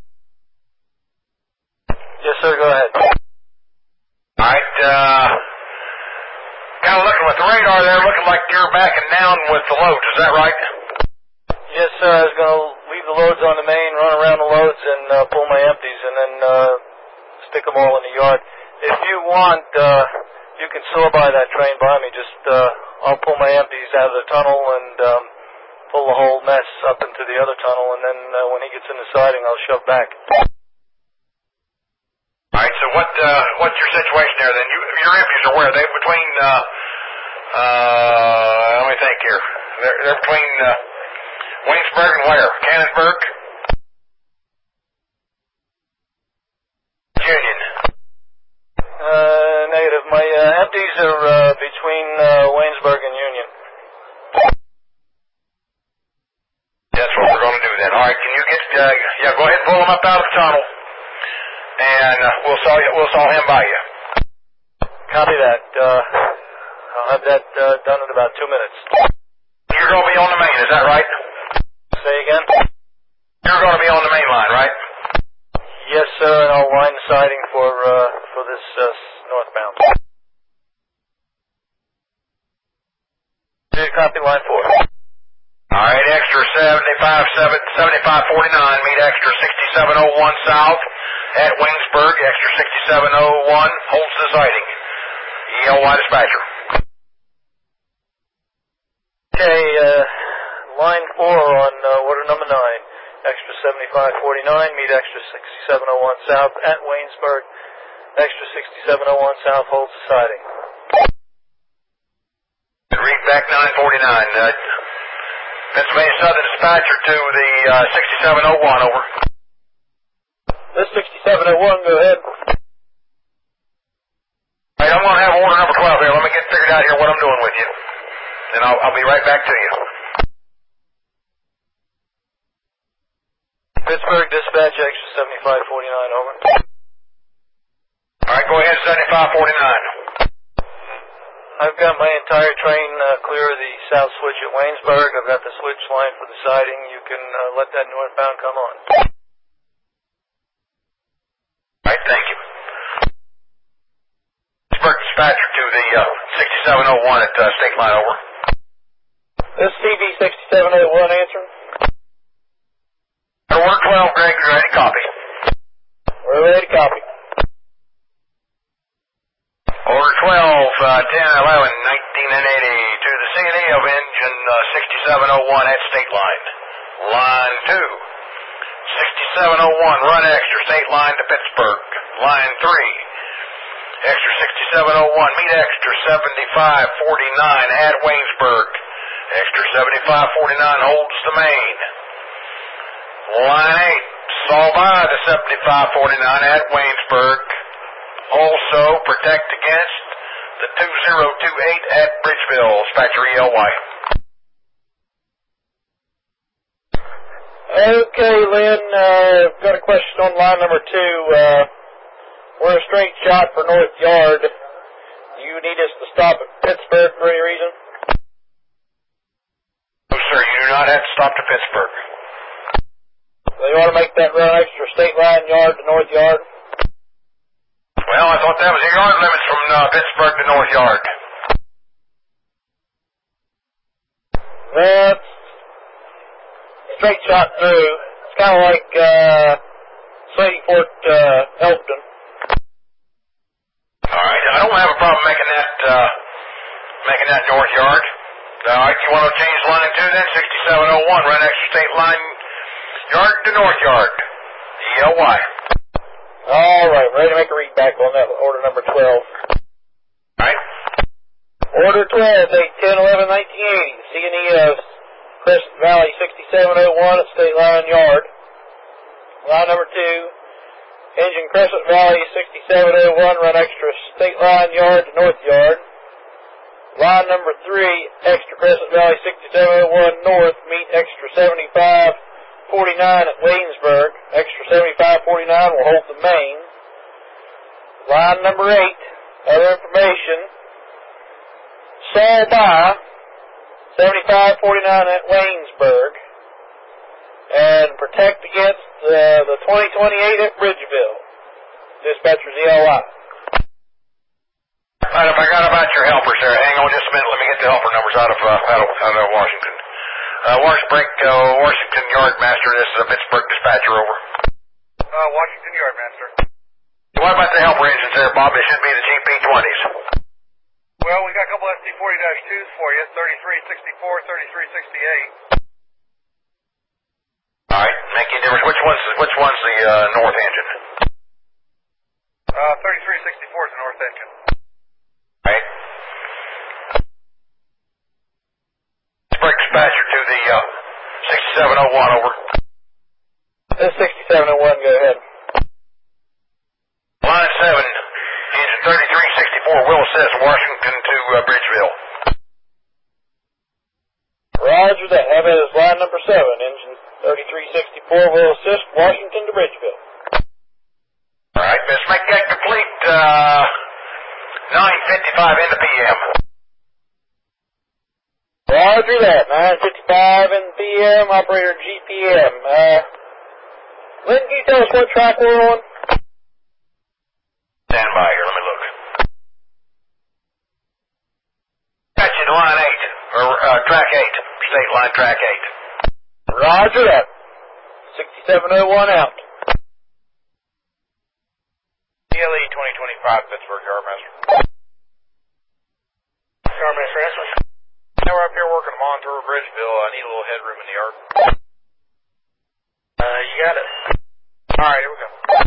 Yes, sir, go ahead. All right, uh, kind of looking with the radar there, looking like you're backing down with the loads. Is that right? Yes, sir, I was going to leave the loads on the main, run around the loads, and uh, pull my empties, and then uh, stick them all in the yard. If you want, uh, you can saw by that train by me. Just, uh, I'll pull my empties out of the tunnel and um, pull the whole mess up into the other tunnel, and then uh, when he gets in the siding, I'll shove back. All right, so what, uh, what's your situation there then? You, your empties are where? They between, uh, uh, let me think here. They're, they're between, uh, Waynesburg and where? Cannonsburg? Union. Uh, negative. My south out of the tunnel, and uh, we'll saw you, we'll saw him by you. Copy that. Uh, I'll have that uh, done in about two minutes. You're going to be on the main, is that right? Say again? You're going to be on the main line, right? Yes, sir, and I'll line the siding for uh, for this uh, northbound. Did copy line four. All right, extra seventy-five forty-nine, meet extra sixty-seven oh one south at Waynesburg. Extra sixty-seven oh one holds the sighting. E L Y dispatcher. Okay, uh, line four on uh, order number nine. Extra seventy-five forty-nine, meet extra sixty-seven oh one south at Waynesburg. Extra sixty-seven oh one south holds the siding. Read back nine forty-nine. Uh, Pennsylvania Southern dispatcher to the uh, sixty-seven oh one, over. This sixty-seven oh one, go ahead. All right, I'm going to have order number twelve here. Let me get figured out here what I'm doing with you. And I'll, I'll be right back to you. Pittsburgh dispatch, extra seventy-five forty-nine, over. All right, go ahead, seventy-five forty-nine. I've got my entire train uh, clear of the south switch at Waynesburg. I've got the switch line for the siding. You can uh, let that northbound come on. All right, thank you. Pittsburgh dispatcher to the uh, sixty-seven oh one at uh, State Line, over. This C B sixty-seven oh one answering. Order twelve, Greg, you're ready to copy. We're ready to copy. Order twelve, uh, ten eleven nineteen eighty to the C and E of engine uh, sixty-seven oh one at State Line. Line two. sixty-seven oh one, run extra, State Line to Pittsburgh. Line three. Extra sixty-seven oh one, meet extra seventy-five forty-nine at Waynesburg. Extra seventy-five forty-nine holds the main. Line eight, saw by the seventy-five forty-nine at Waynesburg. Also, protect against the two zero two eight at Bridgeville, dispatcher E L Y. Okay, Lynn, uh, got a question on line number two. Uh, we're a straight shot for North Yard. Do you need us to stop at Pittsburgh for any reason? No, sir, you do not have to stop to Pittsburgh. They ought to make that run extra State Line Yard to North Yard. Well, I thought that was the yard limits from uh, Pittsburgh to North Yard. That's straight shot through. It's kind of like uh, Sadie Fort, uh, Elkton. All right, I don't have a problem making that uh, making that North Yard. All right, you want to change line two then? sixty-seven oh one, run extra State Line Yard to North Yard. E L Y. All right, ready to make a read back on that order number twelve. All right. Order twelve, date ten eleven nineteen eighty. C and E of Crescent Valley sixty-seven oh one at State Line Yard. Line number two, engine Crescent Valley sixty-seven oh one, run extra State Line Yard to North Yard. Line number three, extra Crescent Valley sixty-seven oh one north, meet extra seventy-five forty-nine at Waynesburg. Extra seventy-five forty-nine will hold the main. Line number eight, other information. Saw by seventy-five forty-nine at Waynesburg. And protect against uh, the twenty twenty-eight at Bridgeville. Dispatcher Z L I. Right, I forgot about your helpers there. Hang on just a minute. Let me get the helper numbers out of uh, out of, out of Washington. Uh, Washington, uh, Washington Yardmaster, this is a Pittsburgh dispatcher, over. Uh, Washington Yardmaster. What about the helper engines there, Bob? They should be the G P twenties. Well, we got a couple S D forty dash twos for you, thirty-three sixty-four, thirty-three sixty-eight. All right, make any difference. Which one's, which one's the uh, north engine? Uh, thirty-three sixty-four is the north engine. All right. Pittsburgh dispatcher to the uh, sixty-seven oh one, over. This sixty-seven oh one, go ahead. Line seven, engine thirty-three sixty-four, Will Assist, Washington to uh, Bridgeville. Roger that. Have it as line number seven, engine thirty-three thirty-three sixty-four will assist Washington to Bridgeville. All right, let's make that complete, uh, nine fifty-five in the P M. Roger that, nine fifty-five in the P M, operator G P M. Uh, Lynn, can you tell us what track we're on? Stand by here, let me look. Got you to line eight, or uh, track eight, state line track eight. Roger that. sixty-seven oh one out. P L E twenty twenty-five, Pittsburgh, Yardmaster. Yardmaster, answer. Now we're up here working on Montour, Bridgeville. I need a little headroom in the yard. Uh, you got it. Alright, here we go.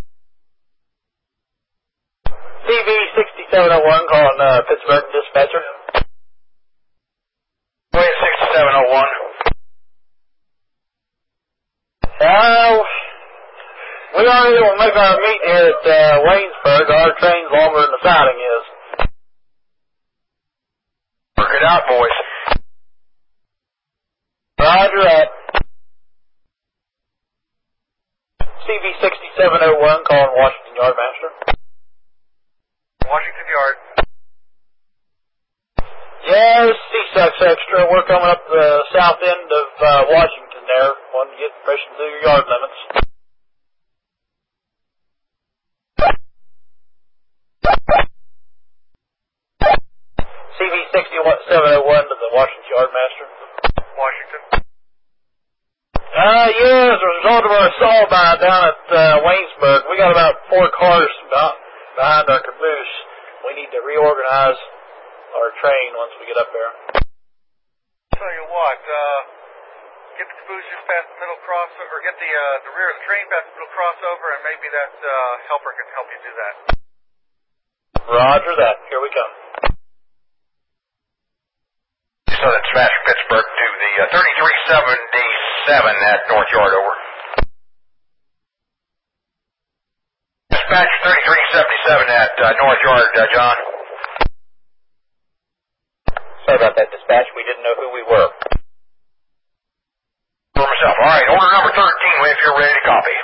C V sixty-seven oh one calling uh, Pittsburgh dispatcher. Go ahead, sixty-seven oh one. Uh, we aren't able to make our meet here at uh, Waynesburg. Our train's longer than the siding is. Work it out, boys. Roger that. C V sixty-seven oh one calling Washington Yardmaster. Washington Yard. Yeah, this C-Sucks extra. We're coming up the south end of uh, Washington there. Wanting to get permission to do your yard limits. C V sixty-seven oh one to the Washington Yardmaster. Washington. Uh, yeah, as a result of our assault by down at uh, Waynesburg, we got about four cars behind our caboose. We need to reorganize our train once we get up there. Tell you what, uh, get the caboose just past the middle crossover, or get the uh, the rear of the train past the middle crossover, and maybe that uh, helper can help you do that. Roger that. Here we come. So that's Smash Pittsburgh to the uh, thirty-three seventy-seven at North Yard, over. Dispatch thirty-three seventy-seven at uh, North Yard, uh, John. Sorry about that, dispatch. We didn't know who we were. For myself. All right, order number thirteen, if you're ready to copy.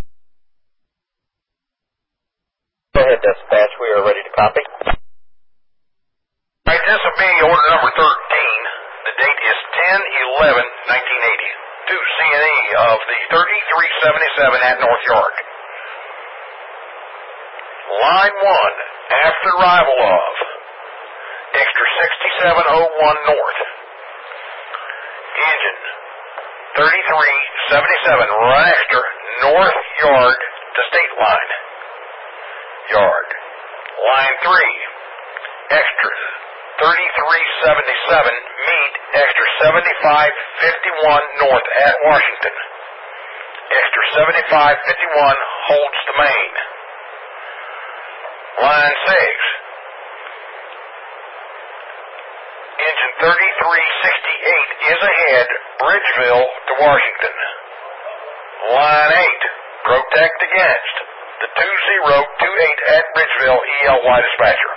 Go ahead, dispatch. We are ready to copy. All right, this will be order number thirteen. The date is ten eleven nineteen eighty. To C and E of the thirty-three seventy-seven at North Yard. Line one, after arrival of extra sixty-seven oh one north. Engine thirty-three seventy-seven, run extra, North Yard to state line. Yard. Line three, extra thirty-three seventy-seven, meet extra seventy-five fifty-one north at Washington. Extra seventy-five fifty-one holds the main. Line six, engine thirty-three sixty-eight is ahead, Bridgeville to Washington. Line eight, protect against the two zero two eight at Bridgeville, E L Y dispatcher.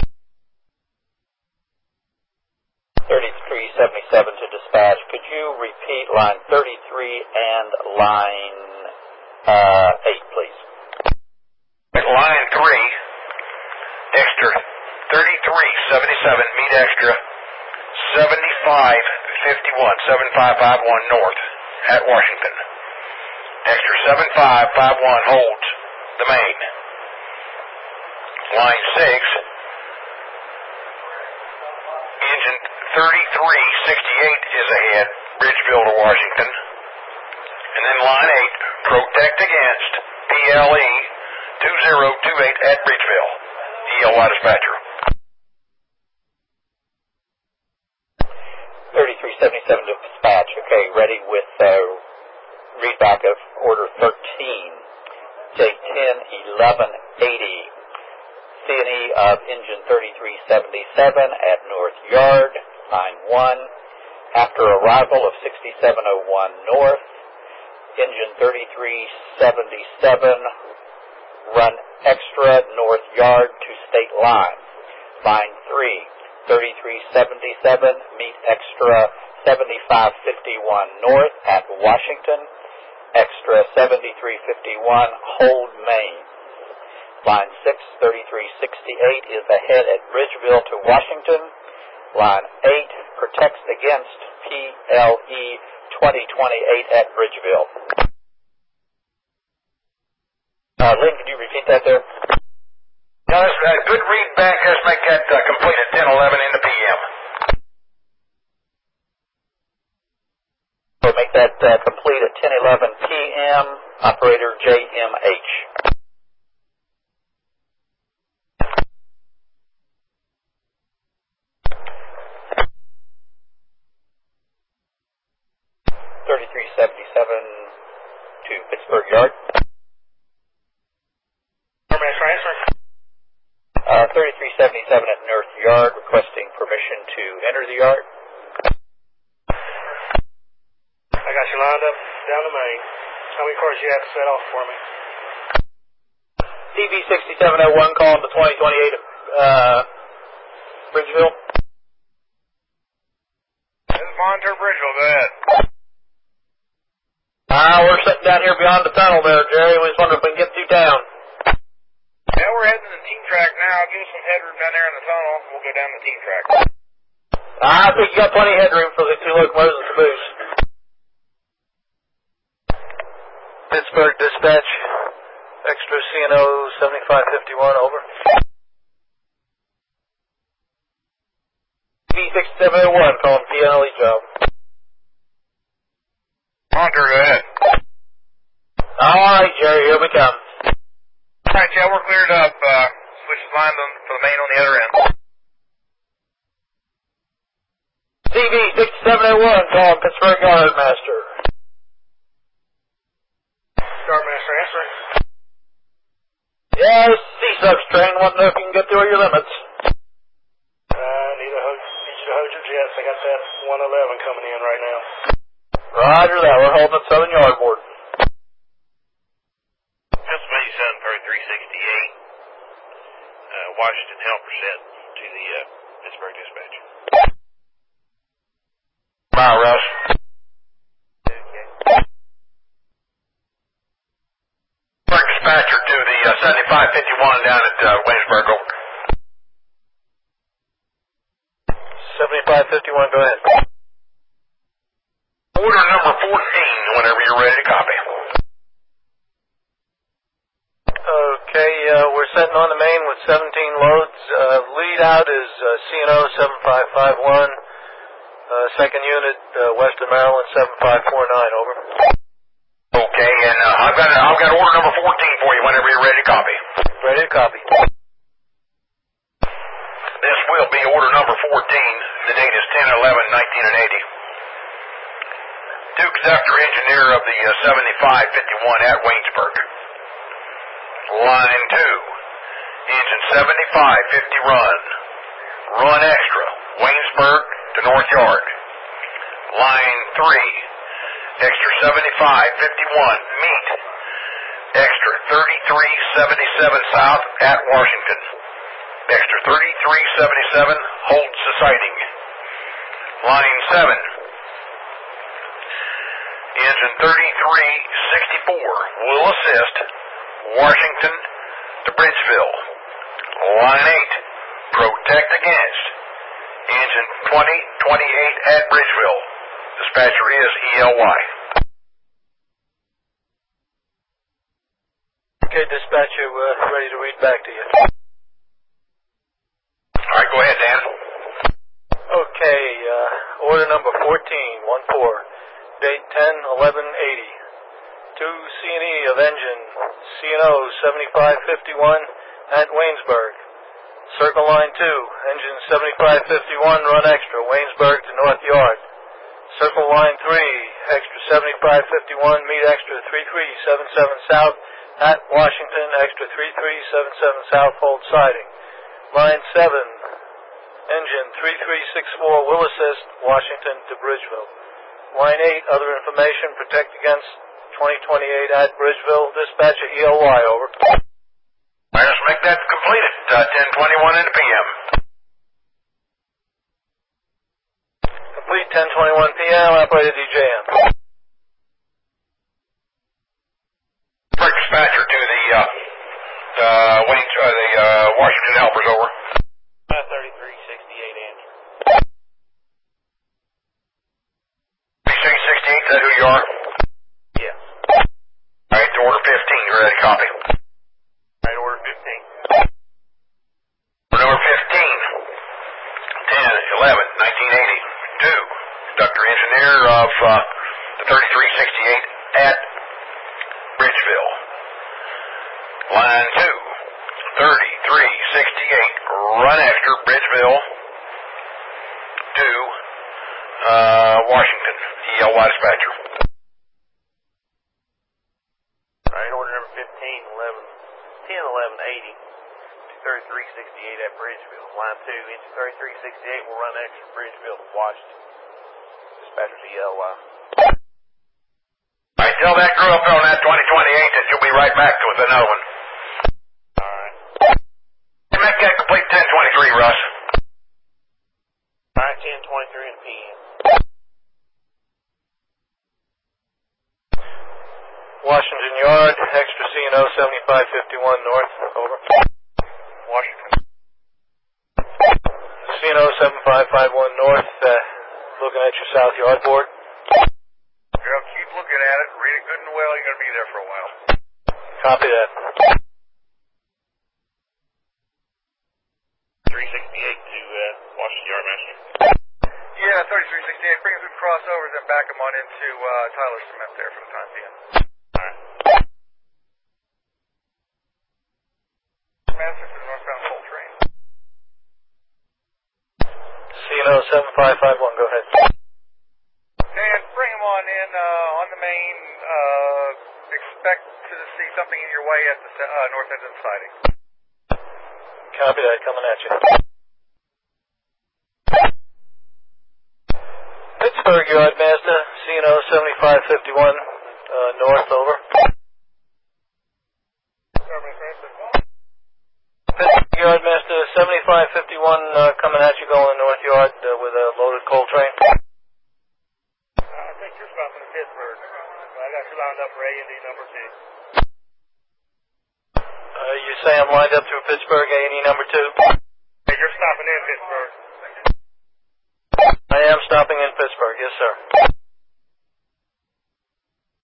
thirty-three seventy-seven to dispatch. Could you repeat line thirty-three and line uh, eight, please? At line three, extra thirty-three seventy-seven, meet extra seventy-five fifty-one, seven five five one north at Washington. Extra seven five five one holds the main. Line six, engine thirty-three sixty-eight is ahead, Bridgeville to Washington. And then line eight, protect against P L E two zero two eight at Bridgeville, E L Y dispatcher. thirty-three seventy-seven to dispatch. Okay, ready with uh, readback of order thirteen. Date ten eleven eighty. C and E of engine thirty-three seventy-seven at North Yard, line one. After arrival of sixty-seven oh one north, engine thirty-three seventy-seven, run extra North Yard to state line. Line three, thirty-three seventy-seven, meet extra seventy-five fifty-one north at Washington. extra seventy-three fifty-one, hold main. Line six, thirty-three sixty-eight is ahead at Bridgeville to Washington. Line eight protects against P L E twenty twenty-eight at Bridgeville. Uh, Lynn, could you repeat that there? No, that's a good read back. Let's make that uh, complete at ten eleven in the P M. We'll make that uh, complete at ten eleven P M. Operator J M H. thirty-three seventy-seven to Pittsburgh Yard. Uh, thirty-three seventy-seven at North Yard, requesting permission to enter the yard. I got you lined up down the main. How many cars you have to set off for me? T V sixty-seven oh one calling to twenty twenty-eight uh, Bridgeville. This is Monitor Bridgeville, go ahead. Uh, we're sitting down here beyond the tunnel there, Jerry. We just wonder if we can get through town. Yeah, we're heading to the team track now. Give us some headroom down there in the tunnel. We'll go down the team track. I think you got plenty of headroom for the two locomotives and caboose. Pittsburgh Dispatch, extra C N O seventy-five fifty-one, over. T V sixty-seven oh one calling P L E job. Monitor, go ahead. All right, Jerry, here we come. All right, yeah, we're cleared up. Uh, switch the line on, for the main on the other end. T V sixty-seven oh one calling Pittsburgh Yardmaster. Yardmaster, answer. Yeah, this C-Subs train. Want to know if you can get through your limits. I uh, need, a ho- need you to hold your jets. I got that one eleven coming in right now. Roger that. We're holding at Southern Yardboard. Pennsylvania Sun thirty-three sixty-eight. Uh, Washington helper set to the uh, Pittsburgh Dispatch. Bye, Russ. Pittsburgh Dispatcher to the uh, seventy-five fifty-one down at uh, Waynesburg, over. seventy-five fifty-one, go ahead. Order number fourteen, whenever you're ready to copy. Okay, uh, we're setting on the main with seventeen loads. Uh, lead out is uh, C N O seven five five one. Uh, second unit, uh, Western Maryland seven five four nine, over. Okay, and uh, I've got a, I've got order number fourteen for you whenever you're ready to copy. Ready to copy. This will be order number fourteen. The date is ten eleven nineteen eighty. To conductor engineer of the uh, seventy-five fifty-one at Waynesburg. Line two, engine seventy-five fifty run. Run extra, Waynesburg to North Yard. Line three, extra seventy-five fifty-one, meet. Extra thirty-three seventy-seven south at Washington. Extra thirty-three seventy-seven, holds the sighting. Line seven, engine thirty-three sixty-four will assist Washington to Bridgeville. Line eight, protect against engine twenty twenty-eight at Bridgeville. Dispatcher is E L Y. Okay, dispatcher, uh, ready to read back to you. All right, go ahead, Dan. Okay, uh, order number fourteen, one four, date ten eleven eighty. To C and E of engine C N O seventy-five fifty-one at Waynesburg. Circle line two, engine seventy-five fifty-one, run extra, Waynesburg to North Yard. Circle line three, extra seventy-five fifty-one, meet extra thirty-three seventy-seven south at Washington, extra thirty-three seventy-seven south, hold siding. Line seven, engine thirty-three sixty-four will assist Washington to Bridgeville. Line eight, other information, protect against twenty twenty-eight at Bridgeville. Dispatcher E L Y, over. Let us make that completed, uh, ten twenty-one in the P M. Complete ten twenty-one P M, operator D J M. that who you are? Yes. All right, to order fifteen, you ready to copy? Right, order fifteen. Order number fifteen, ten eleven nineteen eighty-two, conductor engineer of uh, the thirty-three sixty-eight at Bridgeville. Line two, thirty-three sixty-eight, run extra, Bridgeville to uh, Washington, E L Y dispatcher. All right, order number fifteen, eleven, ten eleven eighty, thirty-three sixty-eight at Bridgeville. Line two, engine thirty-three sixty-eight will run extra Bridgeville to Washington. Dispatcher's E L Y. All right, tell that crew up on that twenty twenty-eight that you'll be right back with another one. All right. Make that complete ten twenty-three, Russ. All right, ten twenty-three in P M. Washington Yard, extra C and O seventy-five fifty-one north, over. Washington. C and O seventy-five fifty-one north, uh, looking at your south yard board. Well, keep looking at it. Read it good and well. You're going to be there for a while. Copy that. three sixty-eight to uh, Washington Yard Master. Yeah, thirty-three sixty-eight. Bring us through the crossovers and back them on into uh, Tyler Cement there for the time being. All right. Master for the northbound coal train. C and O seventy-five fifty-one, go ahead. And bring them on in uh, on the main. Uh, expect to see something in your way at the uh, north end of the siding. Copy that, coming at you. Pittsburgh Yard Master, C and O seventy-five fifty-one, uh, north, over. Pittsburgh Yard Master, seventy-five fifty-one, uh, coming at you, going north yard uh, with a loaded coal train. I think you're stopping in Pittsburgh. I got you lined up for A and D number two. Uh, you say I'm lined up through Pittsburgh, A and E number two? Hey, you're stopping in Pittsburgh. I am stopping in Pittsburgh, yes sir.